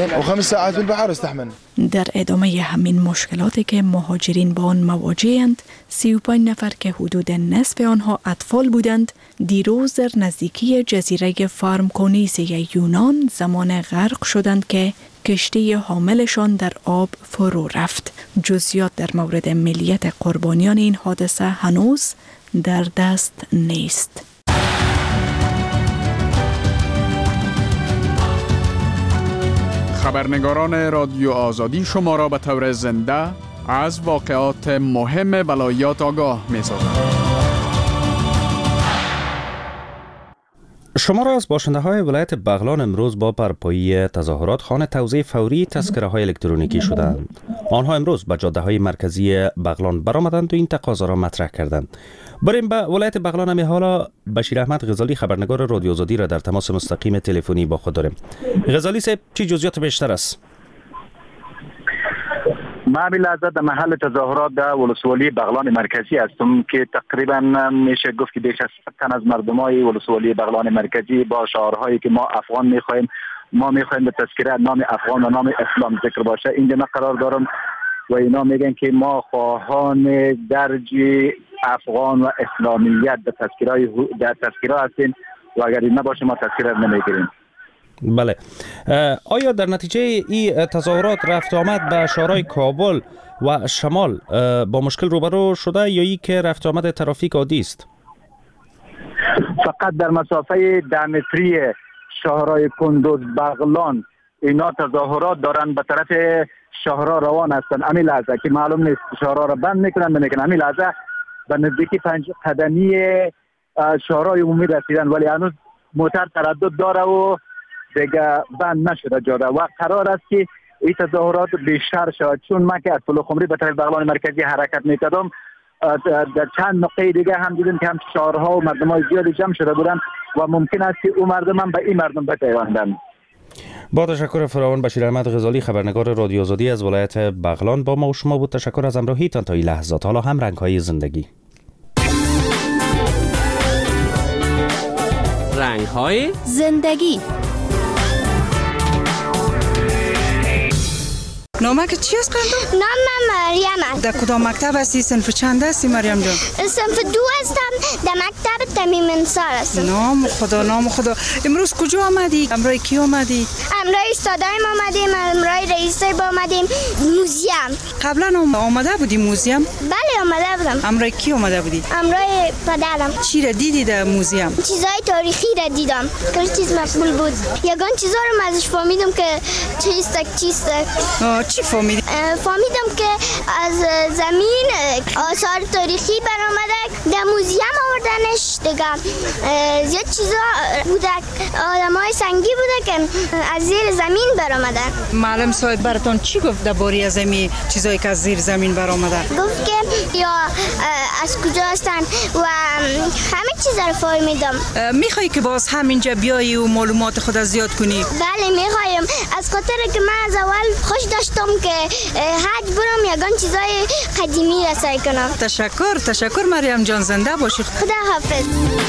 Speaker 11: در ادامه همین مشکلاتی که مهاجرین با آن مواجه‌اند، سی و پنج نفر که حدود نصف آنها اطفال بودند، دیروز در نزدیکی جزیره فارمکونیسی یونان زمان غرق شدند که کشتی حاملشان در آب فرو رفت. جزئیات در مورد ملیت قربانیان این حادثه هنوز در دست نیست.
Speaker 19: خبرنگاران رادیو آزادی شما را به طور زنده از واقعات مهم ولایات آگاه می‌سازند.
Speaker 1: شما را از باشنده های ولایت بغلان امروز با برپایی تظاهرات خواهان توزیع فوری تذکره های الکترونیکی شدند. آنها امروز به جاده های مرکزی بغلان برآمدند و این تقاضا را مطرح کردند. بریم به ولایت بغلان. هم حالا بشیر احمد غزالی خبرنگار رادیو آزادی را در تماس مستقیم تلفنی با خود داریم. غزالی صاحب چی جزئیات بیشتر است؟
Speaker 10: ما بلازه در محل تظاهرات در ولسوالی بغلان مرکزی هستم که تقریبا میشه گفت که بیش از صد تن از مردمای ولسوالی بغلان مرکزی با شعارهایی که ما افغان میخوایم، ما میخوایم به تذکره نام افغان و نام اسلام ذکر باشه اینجا من قرار دارم و اینا میگن که ما خواهان درج افغان و اسلامیت در تذکره در تذکره هستیم و اگر این نباشه ما تذکره نمیگیریم.
Speaker 1: بله. آیا در نتیجه این تظاهرات رفت آمد به شهرهای کابل و شمال با مشکل روبرو شده یا ای که رفت آمد ترافیک عادی است؟
Speaker 10: فقط در مسافه ده متری شهرهای کندوز بغلان اینا تظاهرات دارن به طرف شهرها روان هستن. همین لحظه که معلوم نیست شهرها را بند میکنن نمیکنن. همین لحظه به نزدیکی پنج قدمی شهرهای عمومی رسیدن ولی هنوز موتر تردد داره و دیگه بند نشده جاده و قرار است که این تظاهرات بیشتر شود چون من که از پلخمری به طرف بغلان مرکزی حرکت میکردم در چند نقطه دیگه هم دیدیم که هم شهرها و مردمای زیادی جمع شده بودن و ممکن است که اون مردم هم به این مردم بپیوندند.
Speaker 1: با تشکر فراوان بشیر احمد غزالی خبرنگار رادیو آزادی از ولایت بغلان با ما و شما بود. تشکر از همراهیتان تا این لحظات. حالا هم رنگ‌های زندگی.
Speaker 20: رنگ‌های زندگی.
Speaker 21: نامک چی است قندم؟
Speaker 6: نام من مریم است.
Speaker 21: در کدام مکتب هستی؟ صنف چند هستی مریم جان؟
Speaker 6: صنف دو هستم در مکتب تمیم انصار هستم.
Speaker 21: نام خدا نام خدا. امروز کجا آمدی؟ امروز کی آمدی؟
Speaker 6: همراه استادایم آمدیم، همراه رئیس با آمدیم موزیم.
Speaker 21: قبلا آمده بودی موزیم؟
Speaker 6: بله آمده بودم.
Speaker 21: همراه کی آمده بودی؟
Speaker 6: همراه پدرم.
Speaker 21: چی را دیدی در موزیم؟
Speaker 6: چیزای تاریخی را دیدم. کل چیز مقبول بود. یگان چیزا رو ازش فهمیدم که چیستک چیستک.
Speaker 21: چی فهمیدی؟
Speaker 6: فهمیدم که از زمین آثار تاریخی برآمده در موزیم آوردنش دیگه. زیاد چیزا بودک، آدمای سنگی بوده که از زیر زمین برآمده.
Speaker 21: معلم صاحب براتون چی گفت درباره زمین چیزایی که از زیر زمین برآمده؟
Speaker 6: گفت که یا از کجا هستن و همه چیز رو فهمیدم.
Speaker 21: میخوای که باز همینجا بیایی و معلومات خود زیاد کنی؟
Speaker 6: بله میخوایم، از خاطر که من از اول خوش داشتم که حج برم یگان چیزای قدیمی را سعی کنم.
Speaker 21: تشکر تشکر مریم جان، زنده باشی.
Speaker 6: خدا حافظ.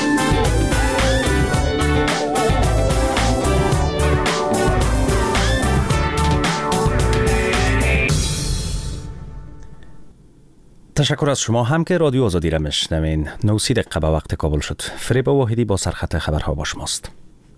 Speaker 1: تشکر از شما هم که رادیو آزادی را میشنوین. نوسی دقیقه به وقت کابل شد. فریبا واحدی با سرخط خبرها با شماست.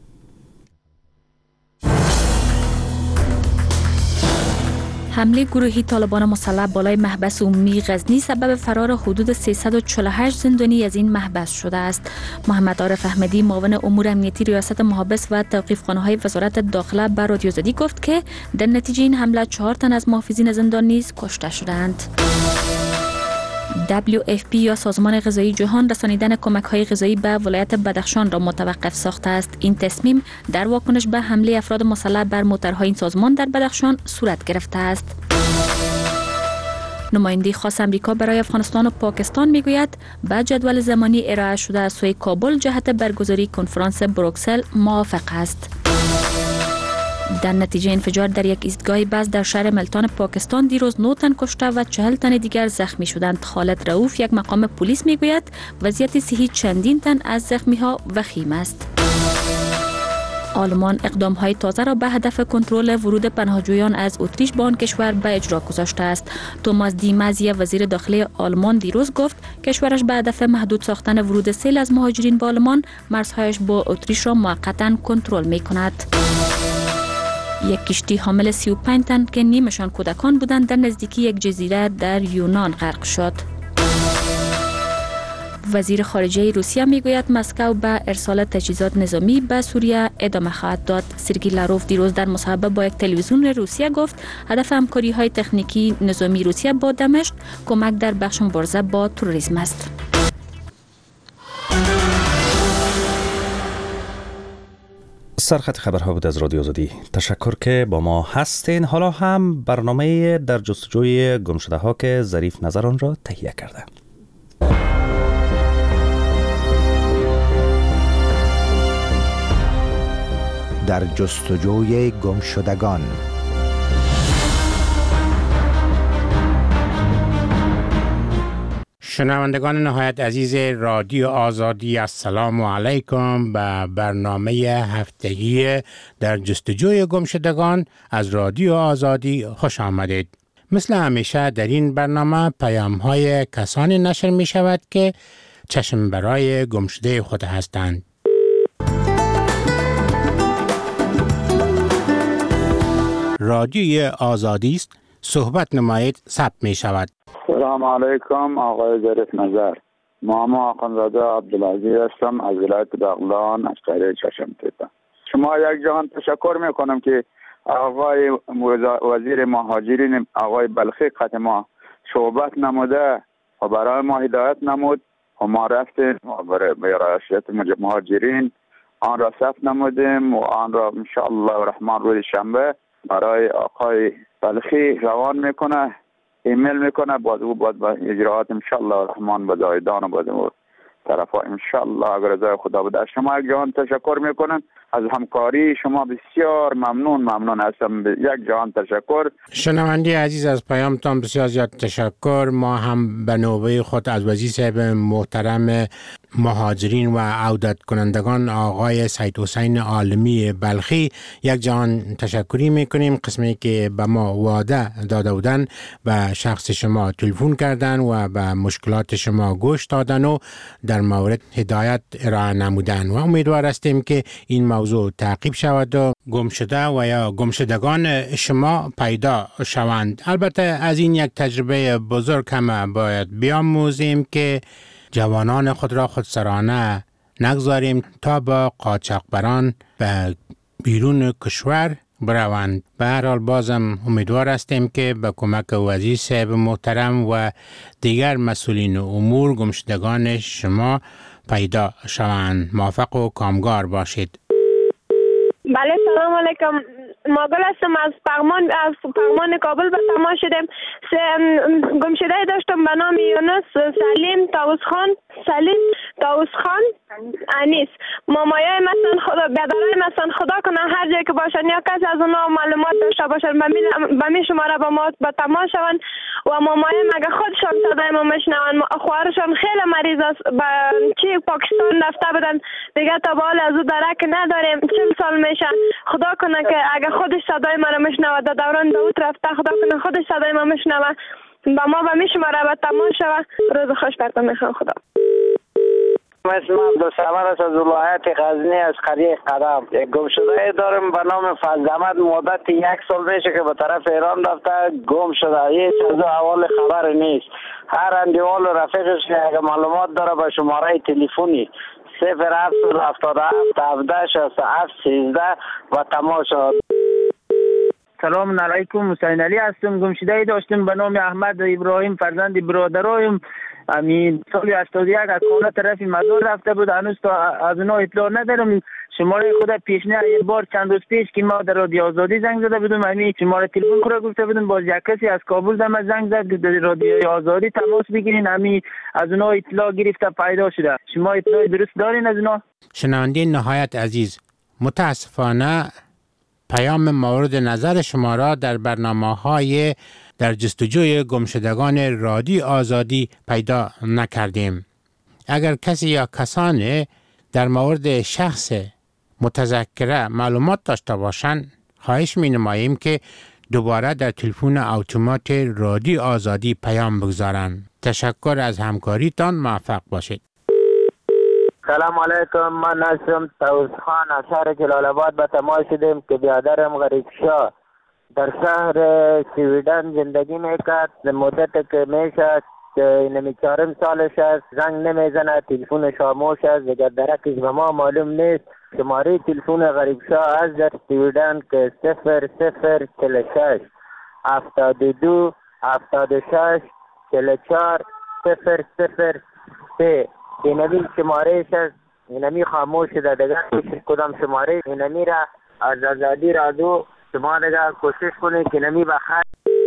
Speaker 13: حمله گروهی طالبان مسلح بالای محبس عمومی غزنی سبب فرار حدود سیصد و چهل و هشت زندانی از این محبس شده است. محمد عارف احمدی معاون امور امنیتی ریاست محابس و توقیفخانه‌های وزارت داخله به رادیو آزادی گفت که در نتیجه این حمله چهار تن از محافظین زندان نیز کشته شدند. دبلیو اف پی یا سازمان غذایی جهان رسانیدن کمک‌های غذایی به ولایت بدخشان را متوقف ساخته است. این تصمیم در واکنش به حمله افراد مسلح بر موترهای این سازمان در بدخشان صورت گرفته است. نماینده خاص امریکا برای افغانستان و پاکستان میگوید به جدول زمانی ارائه شده از سوی کابل جهت برگزاری کنفرانس بروکسل موافق است. در نتیجه انفجار در یک ایستگاه بس در شهر ملتان پاکستان دیروز نه تن کشته و چهل تن دیگر زخمی شدند. خالد رؤوف یک مقام پلیس میگوید وضعیت صحی چندین تن از زخمی ها وخیم است. آلمان اقدام های تازه را به هدف کنترل ورود پناهجویان از اتریش به آن کشور به اجرا گذاشته است. توماس دی مازی وزیر داخلی آلمان دیروز گفت کشورش به هدف محدود ساختن ورود سیل از مهاجرین به آلمان مرزهایش با اتریش را موقتا کنترل می کند. یک کشتی حامل سی و پنج تن که نیمشان کودکان بودند در نزدیکی یک جزیره در یونان غرق شد. وزیر خارجه روسیه میگوید مسکو به ارسال تجهیزات نظامی به سوریه ادامه خواهد داد. سرگی لاروف دیروز در مصاحبه با یک تلویزیون روسیه گفت هدف همکاری های تکنیکی نظامی روسیه با دمشق کمک در بخش مبارزه با تروریسم است.
Speaker 1: سرخط خبرها بود از رادیو آزادی. تشکر که با ما هستین. حالا هم برنامه در جستجوی گمشده ها که ظریف نظر آن را تهیه کرده.
Speaker 2: در جستجوی گمشدگان.
Speaker 22: شنوندگان نهایت عزیز رادیو آزادی، السلام علیکم. به برنامه هفتگی در جستجوی گمشدگان از رادیو آزادی خوش آمدید. مثل همیشه در این برنامه پیام های کسانی نشر می شود که چشم برای گمشده خود هستند. رادیوی آزادی است، صحبت نمایید، ثبت می شود.
Speaker 23: سلام علیکم آقای ظریف نظر. محمد آخوندزاده عبدالعزیز هستم از ولایت بغلان از قریه چشم تیپه. شما یک جهان تشکر میکنم که آقای وزیر مهاجرین آقای بلخی قط ما صحبت نموده و برای ما هدایت نمود و ما رفتیم و برای رعایت مهاجرین آن را ثبت نمودیم و آن را انشاءالله الرحمن روز شنبه برای آقای بلخی روان میکنه، ایمیل میکنه، باز او باز با اجراعات انشاءالله الرحمن به دایدان و باز طرفا انشاءالله اگر رضای خدا بده. شما یک جهان تشکر میکنم از همکاری شما، بسیار ممنون ممنون هستم. یک جهان تشکر.
Speaker 22: شنونده عزیز از پیامتان بسیار زیاد تشکر. ما هم به نوبه خود از وزیر صاحب محترم مهاجرین و عودت کنندگان آقای سید حسین عالمی بلخی یک جهان تشکری میکنیم. قسمی که به ما وعده داده بودن و شخص شما تلفن کردن و به مشکلات شما گوش دادن و در مورد هدایت ارائه نمودن و امیدوار هستیم که این موضوع تعقیب شود و گمشده و یا گمشدگان شما پیدا شوند. البته از این یک تجربه بزرگ هم باید بیاموزیم که جوانان خود را خودسرانه نگذاریم تا با قاچاقبران به بیرون کشور بروند. به هر حال بازم امیدوار هستیم که به کمک وزیر صاحب محترم و دیگر مسئولین امور گمشدگان شما پیدا شوند. موفق و کامگار باشید.
Speaker 3: بله سلام علیکم. ماگل هستم از پغمان از پغمان کابل به تماس شدم. گمشده داشتم به نام یونس سلیم طاووس خان سلیم طاووس خان انیس. مامایای مثلا خدا بدرای مثلا خدا کنه هر جایی که باشن یا کسی از اونها معلومات داشته باشن به می شماره با ما به تماس شون و مامایای مگه خودشان صدای ما میشنون. خواهرشان خیلی مریض است به چی پاکستان رفته بدن دیگه تا به حال از او درک نداریم. چل سال میشه. خدا کنه که اگه خودش صدای ما رو میشنوه در دوران داوود رفته خدا کنه خودش صدای ما میشنوه با ما به می شماره به تماس شوه. روز خوش براتون میخوام. خدا.
Speaker 7: اسم عبدالصمد است از ولایت غزنی از قریه قدم. یک گمشده دارم به نام فضل احمد. مدت یک سال میشه که به طرف ایران رفته گم شده. هیچ از اول خبر نیست. هر اندیوال و رفیقش اگه معلومات داره به شماره تلفنی صفر هفت هفتاد و هفت هفده شصت و هفت سیزده و تماس شد.
Speaker 8: سلام علیکم. حسین علی هستم. گمشده داشتم به نام احمد ابراهیم فرزند برادرایم. امین سال هشتاد و یک از خانه طرف مزار رفته بود. هنوز تا از اونها اطلاع ندارم. شماره خود پیشنه یه بار چند روز پیش که ما در رادیو آزادی زنگ زده بودم همین شماره تلفن خود گفته بودم باز یک کسی از کابل دم زنگ زد در رادیو آزادی تماس بگیرین همین از اونها اطلاع گرفته پیدا شده. شما اطلاع درست دارین از اونها؟
Speaker 22: شنونده نهایت عزیز، متاسفانه پیام مورد نظر شما را در برنامه‌های در جستجوی گمشدگان رادیو آزادی پیدا نکردیم. اگر کسی یا کسانی در مورد شخص متذکره معلومات داشته باشند خواهش می نماییم که دوباره در تلفن اتومات رادیو آزادی پیام بگذارند. تشکر از همکاریتان. موفق باشید.
Speaker 8: سلام علیکم. من هستم طاووس خان از شهر جلال آباد به تماس شدم که برادرم غریب شاه در شهر سویدن زندگی میکرد. مدت که میشه نمی چهارم سالش است. زنگ نمیزنه. تلفن خاموش است. اگر درکش به ما معلوم نیست. شماره تلفن غریب شاه از در سویدن که صفر صفر چل شش هفتاد و دو هفتاد و شش چل چهار صفر صفر سه. اینمی شماره است. اینمی خاموش شده. دیگر کدام شماره اینمی را از آزادی رادیو شما دیگر کوشش کنید که اینمی بخیر.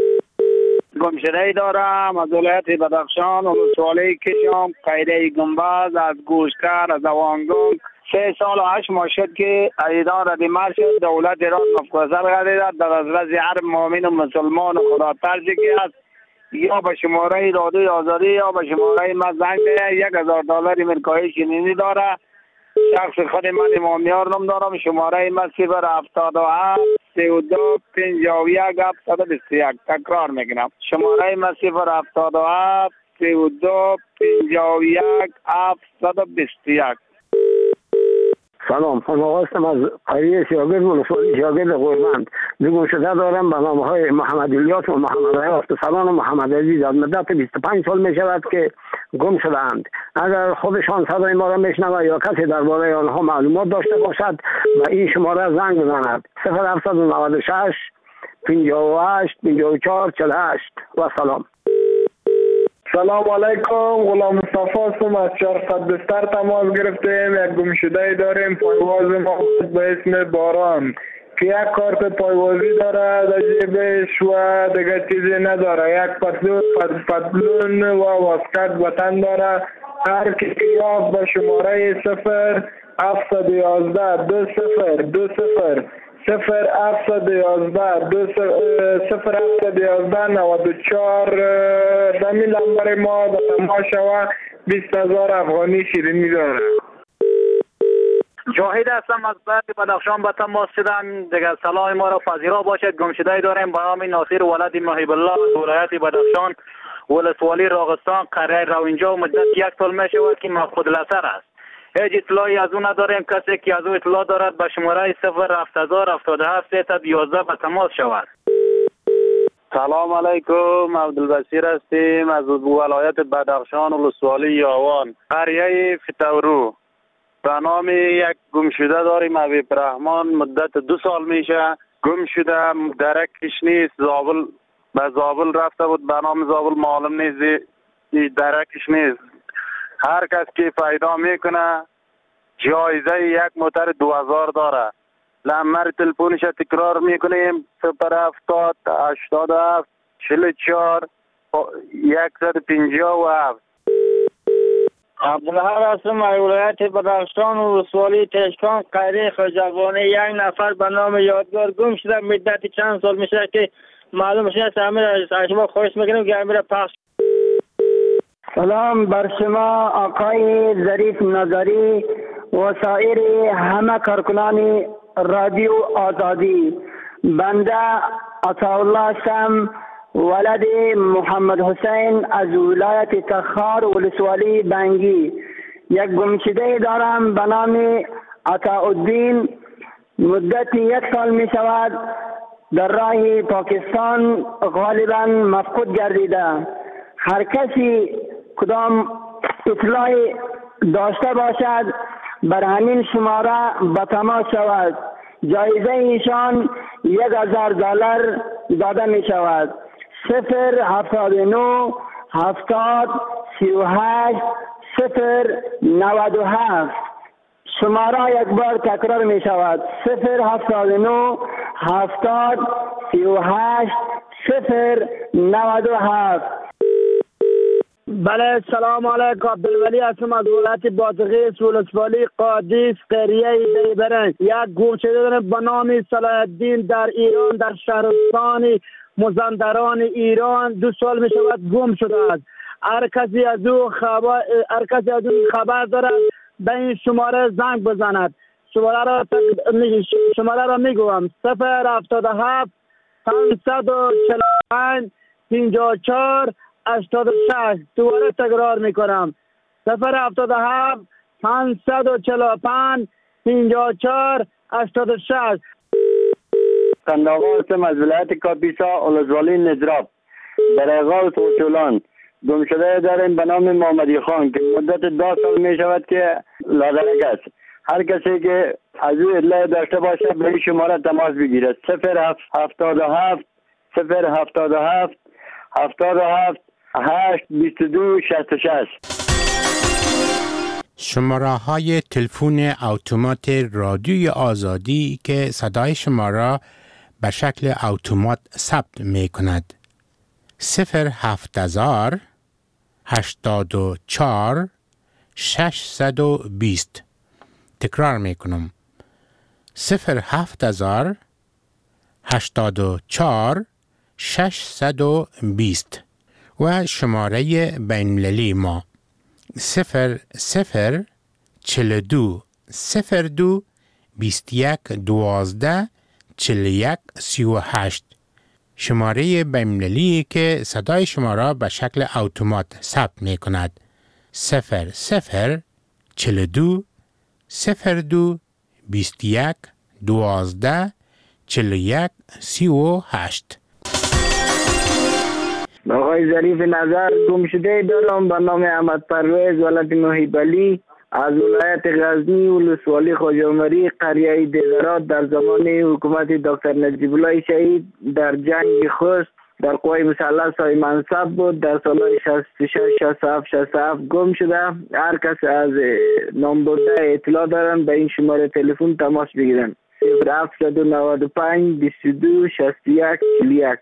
Speaker 7: گمشده دارم از ولایت بدخشان. ولسوالی کشم قیده گنباز از گوشکر از اوانگون. سه سال و هشت ماه شد که ایران را دیمار شد. دولت ایران مفکوزر گردید در از رضی هر مؤمن و مسلمان و خدا ترجی که است یا به شماره رادیو آزادی یا به شماره ما زنگ ده. یک هزار دلار امریکایی شنینی داره. شخص خود من امامیار نم دارم. شماره ما صفر هفتاد و هفت سی و دو پنجاه و یک هفتصد و بیست و یک. تکرار میکنم. شماره ما صفر هفتاد و هفت سی و دو پنجاه و یک هفتصد و بیست و یک.
Speaker 24: سلام، من آقاستم از قریه شاگرد ولسوالی شاگرد قربند. گمشده دارم به نام های محمد الیاس و محمد حیات سلام و محمد عزیز. از مدت بیست و پنج سال می شود که گم شدند. اگر خودشان صدای ما را میشنوه یا کسی درباره آنها معلومات داشته باشد به این شماره زنگ بزند. صفر هفتصد و نود و شش پنجاه و هشت پنجاه و چهار چهل و هشت. و سلام.
Speaker 25: سلام علیکم. غلام مصطفی هستم از چهارصد بستر تماس گرفتیم. یک گمشده داریم پایواز ما به اسم باران که یک کارت پایوازی داره در جیبش و دیگه چیزی نداره. یک پتلون پتلون و واسکت وطن داره. هر کسی یافت به شماره صفر هفتصد و یازده دو صفر دو صفر صفر هفتصد و یازده دو صفر هفتصد و یازده نود و چهار دمی لنبر ما به تماس شوه بیست هزار افغانی شیرینی داره.
Speaker 7: جاهد هستم از برد بدخشان به تماس شدم. دیگر سلام ما را پذیرا باشد. گمشده داریم به نام ناصر ولد محب الله، ولایت بدخشان، ولسوالی راغستان، قریه روینجا. مدت یک سال می شود که مفقود الاثر است. هیچ اطلاعی از او نداریم. کسی که از او اطلاع دارد به شماره صفر هفت هزار هفتاد و هفت سیصد و یازده به تماس شود.
Speaker 23: سلام علیکم، عبدالبصیر هستیم از ولایت بدخشان، ولسوالی یاوان، قریه فتورو. به نام یک گمشده داریم حبیب رحمان. مدت دو سال میشه گم شده. درکش نیست. زابل به زابل رفته بود، به نام زابل معلوم نیست، درکش نیست. هر کس که پیدا میکنه جایزه یک موتر دو هزار داره. نمبر تلفنش تکرار میکنیم: صفر هفتاد هشتاد و هفت چهل و چهار صد و پنجاه و هفت.
Speaker 4: عبدالحق هستم از ولایت بدخشان و ولسوالی تشکان، قریه خجوانی. یک نفر به نام یادگار گم شده. مدت چند سال میشه که معلوم شده. همه از شما خواهش میکنیم که همه پخش.
Speaker 24: سلام بر شما آقای ظریف نظری و سایر همه کارکنان رادیو آزادی. بنده عطاالله شم ولد محمد حسین از ولایت تخار ولسوالی بنگی. یک گمشده دارم به نام عطاالدین. مدت یک سال می شود در راه پاکستان غالبا مفقود گردیده. هر کسی کدام اطلاع داشته باشد بر همین شماره به تماس شود. جایزه ایشان یک هزار دلار داده می شود. صفر هفتاد و نو هفتاد سی و هشت صفر نود و هفت. شماره یک بار تکرار می شود: صفر هفتاد و نو هفتاد سی و هشت صفر نود و هفت.
Speaker 4: بله سلام علیکم، عبدالولی هستم از ولایت بادغیس، ولسوالی قادیس، قریه دیبرنج. یک گمشده دارم به نام صلاح الدین در ایران، در شهرستان مازندران ایران. دو سال می شود گم شده است. هر کسی از او خبر هر کسی از او خبر دارد به این شماره زنگ بزند. شماره را شماره را میگویم: صفر هفتاد و هفت پانصد و چهل و پنج پنجاه و چهار هشتاد و شش. دوباره تکرار میکنم: صفر هفتاد و هفت پانصد و چهل و پنج پنجاه و چهار هشتاد و شش.
Speaker 24: قنداقا هستم از ولایت کاپیسا، ولسوالی نجراب، در اقال توچولان. گمشده داریم به نام محمدی خان که مدت دو سال می شود که لادرک است. هر کسی که از او اطلاع داشته باشه به این شماره تماس بگیرد: صفر هفتاد و هفت صفر هفتاد و هفت هفتاد و هفت هشت بیست و دو شصت و شش.
Speaker 22: شماره های تلفن اتومات رادیوی آزادی که صدای شما را به شکل اتومات ثبت می کند: صفر هفت هزار هشتاد و چهار ششصد و بیست. تکرار می کنم: صفر هفت هزار هشتاد و چهار ششصد و بیست. و شماره بین‌المللی ما: صفر صفر چهل و دو صفر دو بیست و یک دوازده چهل و یک سی و هشت. شماره بین‌المللی که صدای شما را به شکل اتومات ثبت می کند: صفر صفر چهل و دو صفر دو بیست و یک دوازده چهل و یک سی و هشت.
Speaker 24: آقای ظریف نظر گمشده دارم به نام احمد پرویز ولد محب علی از ولایت غزنی، ولسوالی خواجه‌عمری، قریه دیزرات. در زمان حکومت دکتر نجیب الله شهید در جنگ خوست در قوای مسلح صاحب منصب بود. در سالهای شصت و شش شصت و هفت شصت و هفت گم شده. هر کس از نامبرده اطلاع دارن به این شماره تلفن تماس بگیرن: صفر هفتصد و نود و پنج بیست و دو شصت و یک چهل و یک.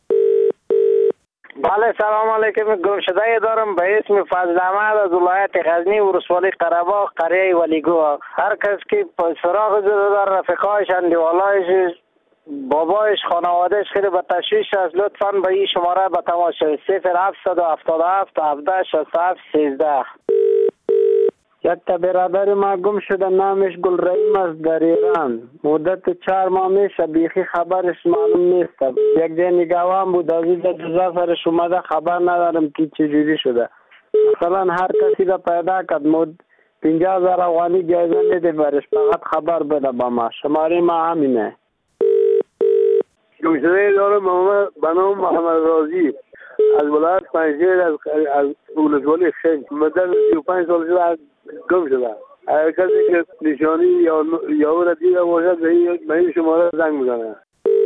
Speaker 4: بله سلام علیکم، گمشده دارم به اسم فضل احمد از ولایت غزنی، ولسوالی قره‌باغ، قریه ولیگو. هر کس که سراغ زده در رفقایش، اندیوالایش
Speaker 7: بابایش خانوادهش خیلی به تشویش است. لطفاً به این شماره به تماس شوید صفر هفت هفت هفت هفده شصت و هفت سیزده.
Speaker 4: یک تا برادر ما گم شده نامش گل رحیم است در ایران. مدت چهار ماه میشه بیخی خبرش معلوم نیست. یک جای نگاوان بود از اینجا جزا سرش اومده خبر ندارم که چجوری شده. مثلا هر کسی را پیدا کرد مد پنجاه هزار افغانی جایزه میده برش فقط خبر بده با ما. شماره ما همینه.
Speaker 5: گم شده دارم به نام محمد رازی از ولایت پنجشیر از از ولسوالی خنج. مدت سی و پنج سال شده گم شده. هر کسی که نشانی یا یا او را دیده باشد به این شماره زنگ بزنه.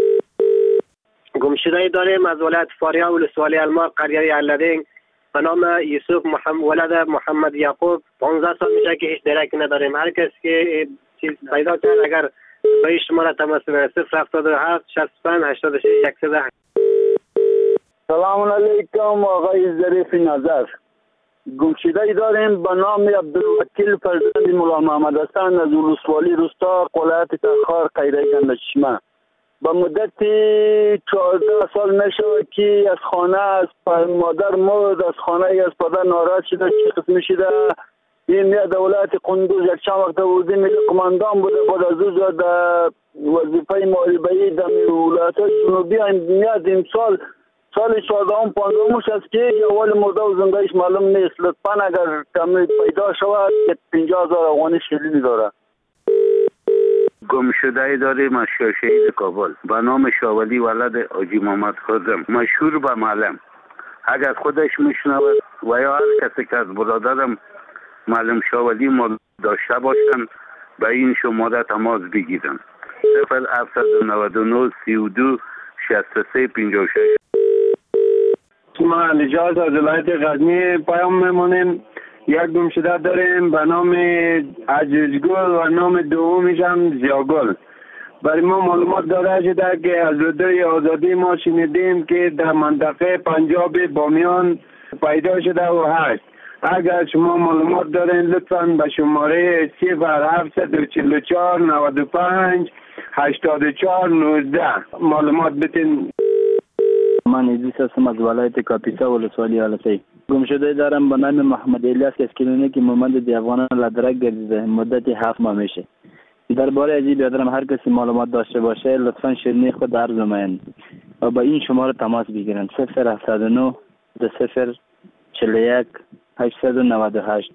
Speaker 7: گم شده داریم از ولایت فاریاب ولسوالی المار قریه علدینگ به نام یوسف محمد ولد محمد یعقوب. پانزده سال میشه که هیچ درکی نداریم. هر کسی که چیز پیدا کرد اگر به این شماره تماس بگیرد صفر هفتاد و هفت شصت و پنج هشتاد و شش صد و ده.
Speaker 4: سلام علیکم آقای ظریف نظر. گمشده داریم به نام عبدالوکیل فرزند مولا محمد حسن از ولسوالی روستا ولایت تخار قیره گندچشمه. به مدت چهارده سال میشه که از خانه از مادر مرد، از خانه از پدر ناراحت شده. چه قسم شده این میاد ولایت قندوز یک چند وقت وزیر ملی قماندان بوده. بعد از او در وظیفه معالبه‌ای در ولایت جنوبی میاد. این سال سال چهاردهم پانزدهمش است که اول مرده و زندهش معلوم نیست. لطفا اگر کمی پیدا شود که پنجاه هزار افغانی شیرینی داره.
Speaker 12: گم شده داریم از شهید کابل به نام شاولی ولد حاجی محمد خادم مشهور به معلم. اگر خودش میشنود و یا هر کسی که از برادرم معلم شاولی ما داشته باشن به این شماره تماس بگیرن. صفر هفت نه نه سی و دو شصت و سه پنجاه و شش.
Speaker 4: ما نجات از ولایت غزنی پیام میمونیم. یک گم شده داریم به نام عجیزگل و نام دومیش هم زیاگل. برای ما معلومات داده شده که از رادیوی آزادی ما شنیدیم که در منطقه پنجاب بامیان پیدا شده و هست. اگر شما معلومات دارین لطفاً به شماره صفر هفت چهار چهار نود و پنج هشتاد و چهار نوزده معلومات بتین.
Speaker 14: من ادریس هستم از ولایت کاپیسا ولسوالی آلتی. گم شده دارم به نام محمد الیاس اسکلونی که مومند دیوانان لدرک گردیده مدت هفت ماه میشه. درباره عجیب یادرم هر کسی معلومات داشته باشه لطفاً شیرینی خود عرض نمایند و با این شماره تماس بگیرند. صفر هفتاد و نه دو صفر چهل و یک هشتصد و نود و هشت.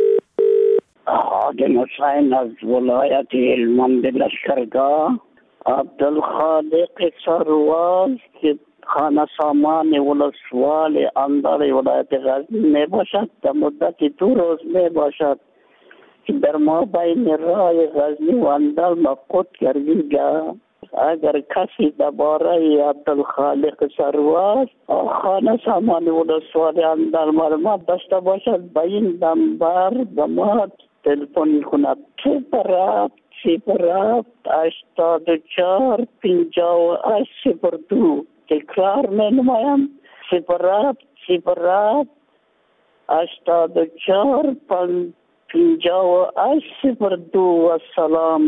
Speaker 15: خادم حسین از ولایت هلمند لشکرگاه. عبدالخالق سرواز که خانه سامان ولسوال اندر ولایت غزنی می باشد. در مدت دو روز می باشد که در ما بین راه غزنی و اندر مفقود گردیده. اگر کسی درباره عبدالخالق سرواز خانه سامان ولسوال اندر معلومات داشته باشد به این نمبر به ما تلفن کند. صفر هفت صفر هفت هشتاد و چهار پنجاه و هشت صفر دو. تکرار می نمایم. صفر هفت صفر هفت هشتاد و چهار پنجاه و هشت صفر دو. و سلام.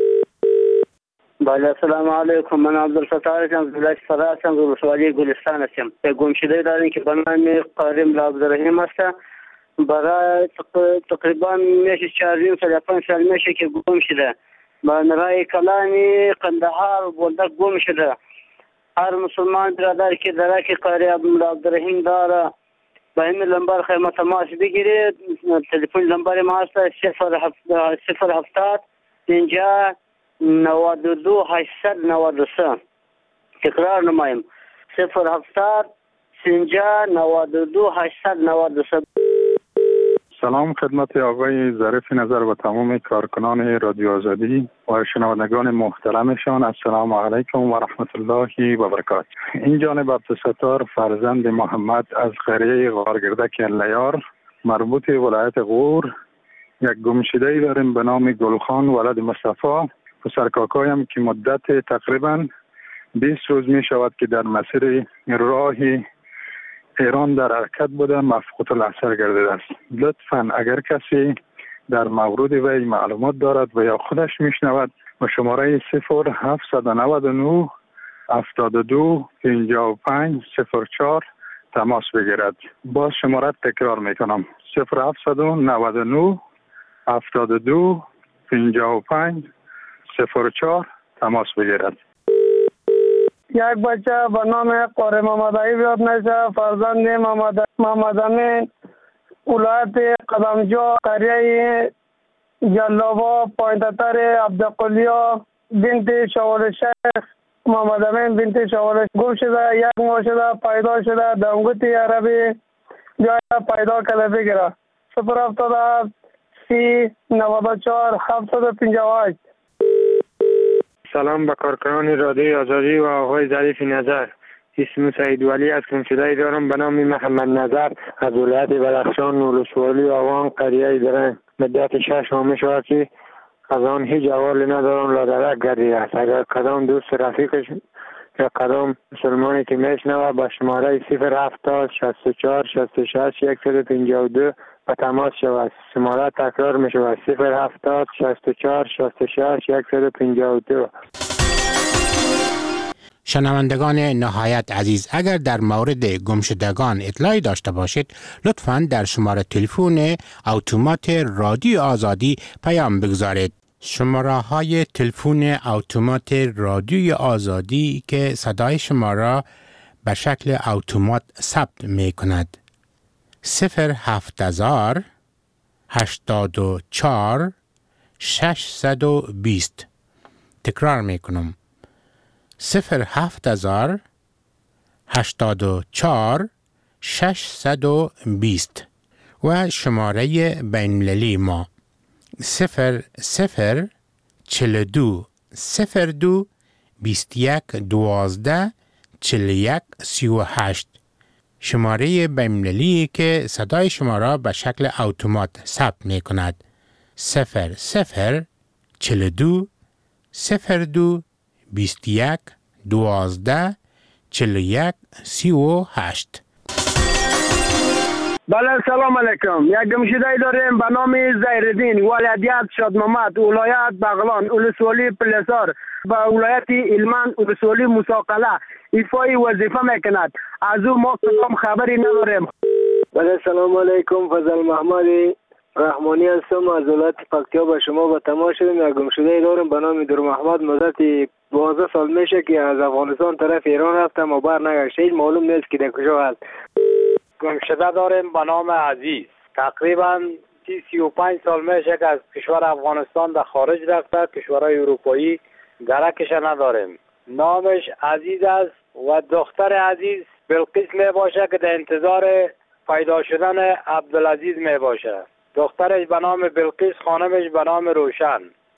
Speaker 17: بله السلام علیکم. من عبدالفتاح هستم از ولایت فرا هستم از ولسوالی گلستان هستم. گم شده داریم که به نام قارم عبدالرحیم هست. برای تقریبا میشه چهاریم سال یا پنج سال میشه که گم شده. من رای کلانی قندهار بولدک گم شده. هر مسلمان برادر که درک قاری عبدالرحیم داره به این لمبر خیمه تماس بگیرید. تلفن لمبر ما هست صفر هفتاد پنجاه نود و دو هشتصد نود و سه. تکرار نمایم. صفر هفتاد پنجاه نود و دو هشتصد نود و سه.
Speaker 26: سلام خدمت آقای ظریف نظر و تمام کارکنان رادیو آزادی و شنوندگان محترمشان. السلام علیکم و رحمت الله و برکاته. این جانب عبدالستار فرزند محمد از قریه غارگردک لیار مربوط ولایت غور. یک گمشده داریم به نام گلخان ولد مصطفی پسر کاکایم که مدت تقریبا بیست روز می شود که در مسیر راه ایران در حرکت بوده مفقود الاسر گردیده است. لطفاً اگر کسی در مورد وی معلومات دارد و یا خودش میشنود و شماره صفر هفت نه نه هفتاد و دو پنجاه و پنج صفر چهار تماس بگیرد. باز شماره تکرار میکنم: صفر هفت نه نه هفتاد و دو پنجاه و پنج صفر چهار تماس بگیرد.
Speaker 4: یک بچه به نام قاری محمدی بیاد نشه، فرزند محمد محمد امین، ولایت قدمجا، قریه جلابا، پایتتر عبدالقلیا، بنت شوال شیخ محمد امین بنت شوال گم شده. یک ماه شده پیدا شده. دانگوتی عربی جای پیدا کرده بگیره. صفر هفتاد هفت سی نود و چهار هفتاد و پنجاه و هشت.
Speaker 9: سلام به کارکنان رادیوی آزادی و آقای ظریف نظر. اسم سعید ولی از گمشده دارم به نام محمد نظر از ولایت بدخشان، ولسوالی آوان، قریه درنگ. مدت شش ماه می شود که از آن هیچ احوالی ندارم. لادرک گردیده است. اگر کدام دوست رفیقش یا کدام مسلمانی که میشنوه به شماره صفر هفتاد شصت و چهار شصت و شش صد و پنجاه و دو به تماس شود. شماره تکرار می شود: صفر هفتاد شصت و چهار شصت و شش صد و پنجاه و دو.
Speaker 22: شنوندگان نهایت عزیز، اگر در مورد گمشدگان اطلاعی داشته باشید لطفاً در شماره تلفن اتومات رادیو آزادی پیام بگذارید. شماره های تلفن اتومات رادیو آزادی که صدای شما را به شکل اتومات ثبت می کند: صفر هفت هزار هشتاد و چهار ششصد و بیست. تکرار می کنم: صفر هفت هزار هشتاد و چهار ششصد و بیست. و شماره بین‌المللی ما صفر صفر چهل و دو صفر دو بیست و یک دوازده چهل و یک سی و هشت. شماره بین‌المللی که صدای شما را به شکل اتومات ثبت می کند: صفر صفر چهل و دو صفر دو بیست و یک دوازده چهل و یک سی و هشت.
Speaker 4: بله سلام علیکم. یک گمشده داریم به نام زهرالدین، ولایت شادمامد، ولایت بغلان، ولسوالی پلسار، به ولایت هلمند، ولسوالی موسی ایفای وظیفه میکند. از او ما کدام خبری نداریم.
Speaker 10: بله سلام علیکم. فضل محمد رحمانی هستم از ولایت پکتیا. به شما به تماس شدیم. یک گمشده دارم به نام در محمد، مدت دوازده سال میشه که از افغانستان طرف ایران رفتم و بر نگشته. هیچ معلوم نیست که در کجا هست.
Speaker 7: گمشده داریم به نام عزیز. تقریبا سی سی و پنج سال میشه که از کشور افغانستان در خارج رفته. کشورهای اروپایی درکش نداریم. نامش عزیز است و دختر عزیز بلقیس می باشه که در انتظار پیدا شدن عبدالعزیز می باشه. دخترش به نام بلقیس، خانمش به نام روشن.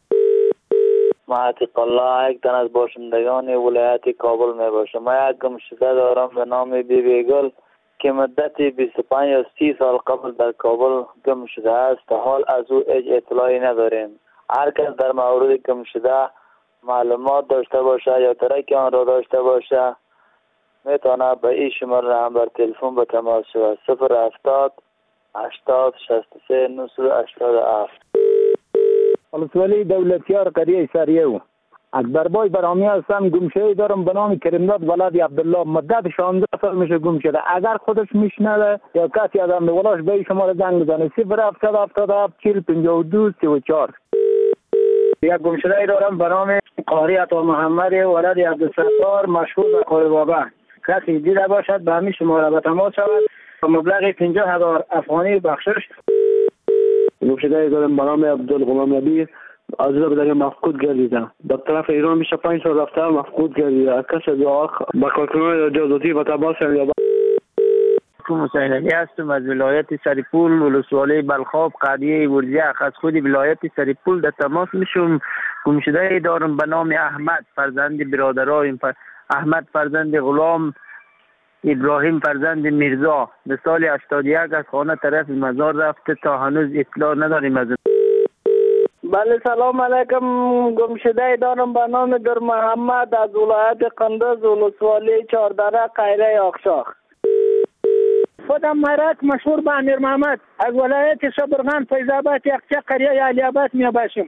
Speaker 11: معتق الله یک تن از باشندگان ولایت کابل می باشه. من یک گمشده دارم به نام بی بی گل که مدت بیست و پنج یا سی سال قبل در کابل گم شده است. حال از او هیچ اطلاعی نداریم. هر کس در مورد گم شده معلومات داشته باشه یا ترک آن را داشته باشه میتونه به این شماره هم بر تلفن به تماس شود: صفر هفتاد هشتاد شصت و سه نهصد و هشتاد و هفت.
Speaker 4: ولسوالی دولتیار قریه سریه از بربای برامی هستم. گمشده دارم به نام کریمداد ولد عبدالله. مدت شانزده سال میشه گم شده. اگر خودش میشنوه یا کسی از هم ولاش به شما را زنگ بزنه: صفر هفتاد هفتاد هفت چهل پنجاه و دو سی و چهار.
Speaker 9: یک گمشده دارم به نام قاری عطا محمد ولد عبدالستار، مشهور به قاری بابا. کسی دیده باشد به همین شماره به تماس شود. مبلغ پنجاه هزار افغانی بخشش.
Speaker 16: گمشده دارم به نام عبدالغلام نبی. از را بدهی مفقود گردیده. در طرف ایران میشه پنج سال رفته مفقود گردیده. کس دعا با کارکنان رادیو آزادی و تماس یا
Speaker 18: حسین علی هستم از ولایت سریپول، ولسوالی بلخاب، قریه ورزیخ. از خود ولایت سریپول در تماس میشم. گمشده دارم به نام احمد، فرزند برادرای احمد فرزند غلام، ابراهیم فرزند میرزا. به سال هشتاد و یک از خانه طرف مزار رفته. تا هنوز اطلاع نداریم از.
Speaker 4: بله سلام علیکم. گمشده دارم به نام در محمد از ولایت قندوز، ولسوالی چهاردره، قیره آخشاخ. خودم مرات مشهور به امیر محمد از ولایت شبرغان، فیض آباد، یخچه، قریه علی آباد می باشم.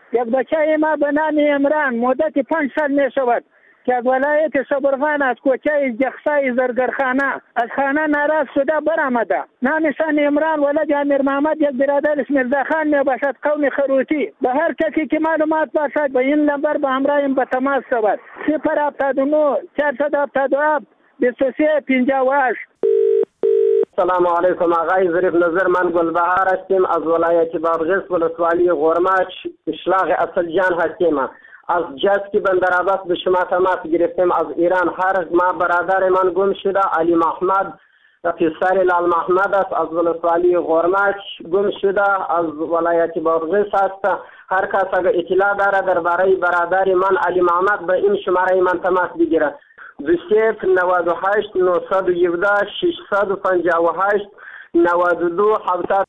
Speaker 4: یک بچه ما به نام عمران مدت پنج سال می شود که از ولایت صبرخان از کوچه جخصای زرگرخانه از خانه ناراض شده برآمده. نامشان عمران ولد امیر محمد یک برادرش مرزا خان می باشد قوم خروتی. به هر کسی که معلومات باشد به این نمبر به همراه به تماس شود. صفر هفتاد و نه چهارصد و هفتاد و هفت بیست و سه پنجاه و هشت.
Speaker 1: سلام علیکم آقای ظریف نظر، من گلبهار هستیم از ولایت بادغیس ولسوالی غرماچ اشلاق اصل جان هستیم. از جسکی بندرعباس به شما تماس گرفتیم از ایران. هر ما برادر من گم شده علی محمد پسر لال محمد است از ولسوالی غرماچ گم شده از ولایت بادغیس است. هر کس اگر اطلاع داره درباره برادر من علی محمد به این شماره من تماس بگیره. دو صفر نود و هشت نهصد و هفده ششصد و پنجاه و هشت نود و دو هفتصد.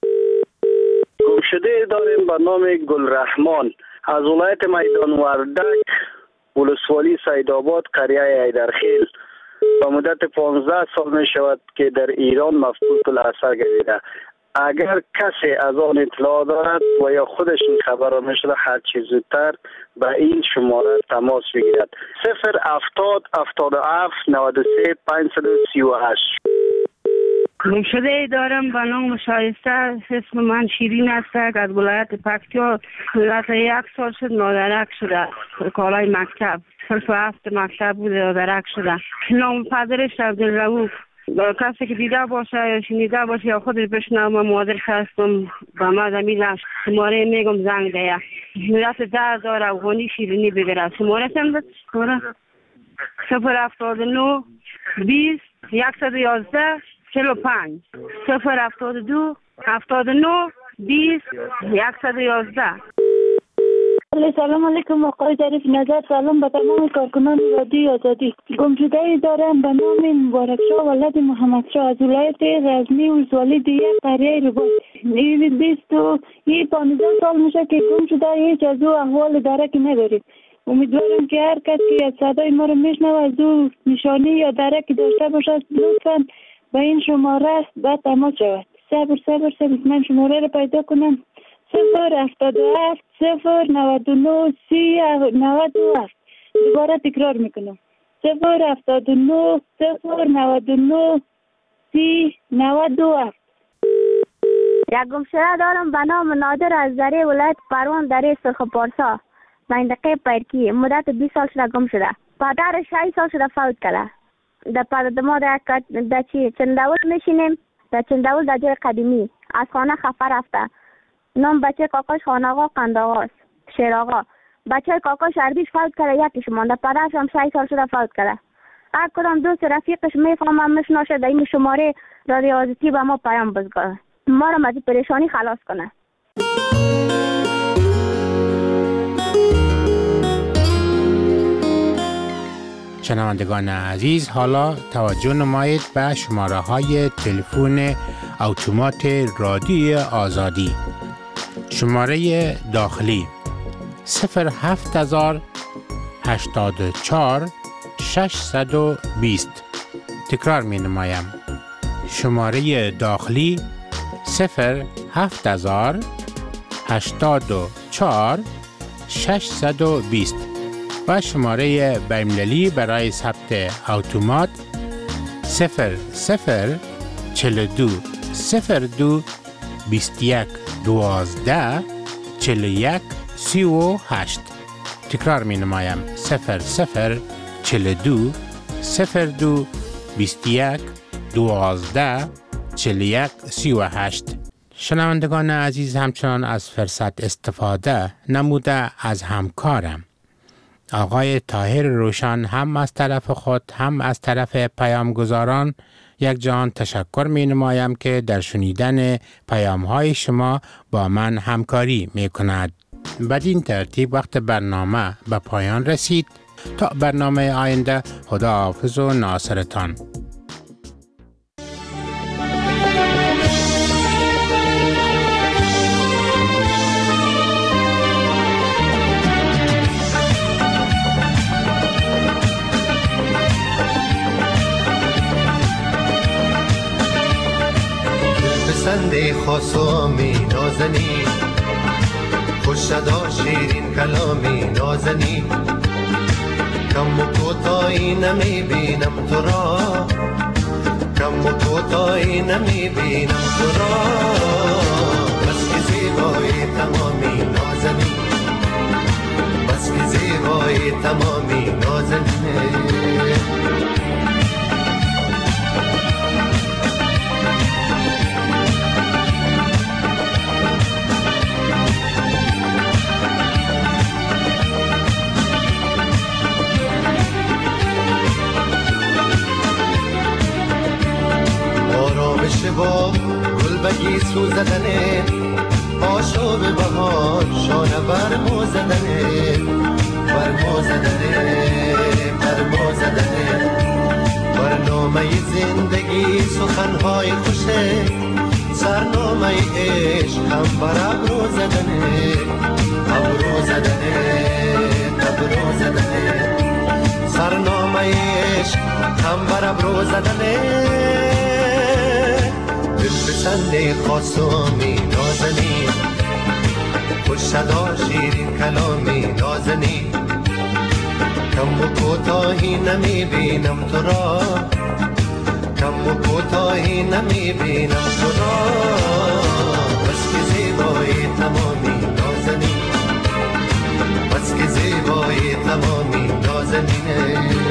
Speaker 6: گمشده داریم به نام گلرحمان از ولایت میدان وردک ولسوالی سیدآباد قریه ایدرخیل. با مدت پانزده سال می شود که در ایران مفقود الاثر گردیده. اگر کسی از آن اطلاع دارد و یا خودش این خبر را نشده هر چیز زودتر به این شماره تماس بگیرد. صفر هفتاد هفتاد و هفت نود و سه پانصد و سی و هشت.
Speaker 13: گمشده دارم به نام شایسته، اسم من شیرین است از ولایت پکتیا. مدت یک سال شد نادرک شده. کالای مکتب صرف هفت مکتب بوده نادرک شده. نام پدرش عبدالرؤوف. کسی که دیده باشه یا شنیده باشه یا خودش بشنوه مادرش هستم به ما زمینش شماره میگم زنگ ده. مدت ده دار افغانی شیرینی بگیره. شماره سمت شماره صفر هفتاد و نه بیست یکصد و یازده چهل و پنج صفر هفتاد و دو هفتاد و نه بیست یکصد و یازده.
Speaker 19: سلام علیکم آقای ظریف نظر. سلام به تمام کارکنان رادیو آزادی. گمشده دارم به نام مبارک شاه ولد محمد شاه از ولایت غزنی ولسوالی دیگه قریه رباط. این بیست و پانزده سال میشه که گم شده. هیچ از او احوال درک نداریم. امیدوارم که هر کس که از صدای ما رو میشنوه از او نشانی یا درکی داشته باشد لطفا به این شماره به تماس شود. صبر صبر صبر من شماره رو پیدا کنم. صفر هفتاد و هفت صفر نود و نه سی نود و هفت. دوباره تکرار میکنم. صفر هفتاد و نه صفر نود و نه سی نود و هفت.
Speaker 20: یک گمشده دارم به نام نادر از دره ولایت پروان دره سرخ پارسا منطقه پیرکی. مدت بیست سال شده گم شده. پدرش شش سال شده فوت کرده. در پدر ما در در چی چنداول میشینیم در چنداول در جای قدیمی از خانه خفه رفته. نام بچه کاکاش خان آقا قند آقاست شیر آقا. بچه کاکاش اردیش فوت کرده یکیش مانده. پدرش هم شش سال شده فوت کرده. هر کدام دوست رفیقش میفهمم میشناسه در این شماره رادیو آزادی به ما پیام بزنه ما رو از پریشانی خلاص کنه.
Speaker 22: شنوندگان عزیز، حالا توجه نمایید به شماره های تلفن اتومات رادیو آزادی. شماره داخلی صفر هفت هزار هشتاد و چهار ششصد و بیست. تکرار می نمایم. شماره داخلی صفر هفت هزار هشتاد و چهار ششصد و بیست و شماره بین‌المللی برای ثبت اتومات صفر صفر چهل و دو صفر دو بیست و یک دوازده چهل و یک سی و هشت. تکرار می نمایم. صفر صفر چهل و دو صفر دو بیست و یک دوازده چهل و یک سی و هشت. شنوندگان عزیز، همچنان از فرصت استفاده نموده از همکارم آقای طاهر روشن هم از طرف خود هم از طرف پیامگزاران یک جهان تشکر می نمایم که در شنیدن پیام های شما با من همکاری می کند. بدین ترتیب وقت برنامه به پایان رسید. تا برنامه آینده، خدا حافظ و ناصرتان.
Speaker 21: پسند خاصامی نازنی
Speaker 2: خوش صدا شیرین کلامی نازنی، کم و کوتاهی نمی بینم تو را، کم و کوتاهی نمی بینم تو را، بس که زیبایی تمامی نازنی، بس که زیبایی تمامی نازنی. با گل بگی سوزدنه، آشوب بهار شانه برمو زدنه، برمو زدنه، برمو زدنه. برنامه زندگی سخنهای خوشه، سرنامه عشق هم بر ابرو زدنه، ابرو زدنه، ابرو زدنه. سرنامه عشق هم بر ابرو زدنه. دل خاصمی نازنی، خوش صدا شیرین کلامی نازنی، کم و کوتاهی نمی بینم تو را، کم و کوتاهی نمی بینم تو را، بس که زیبایی تمامی نازنی، بس که زیبایی تمامی نازنینه.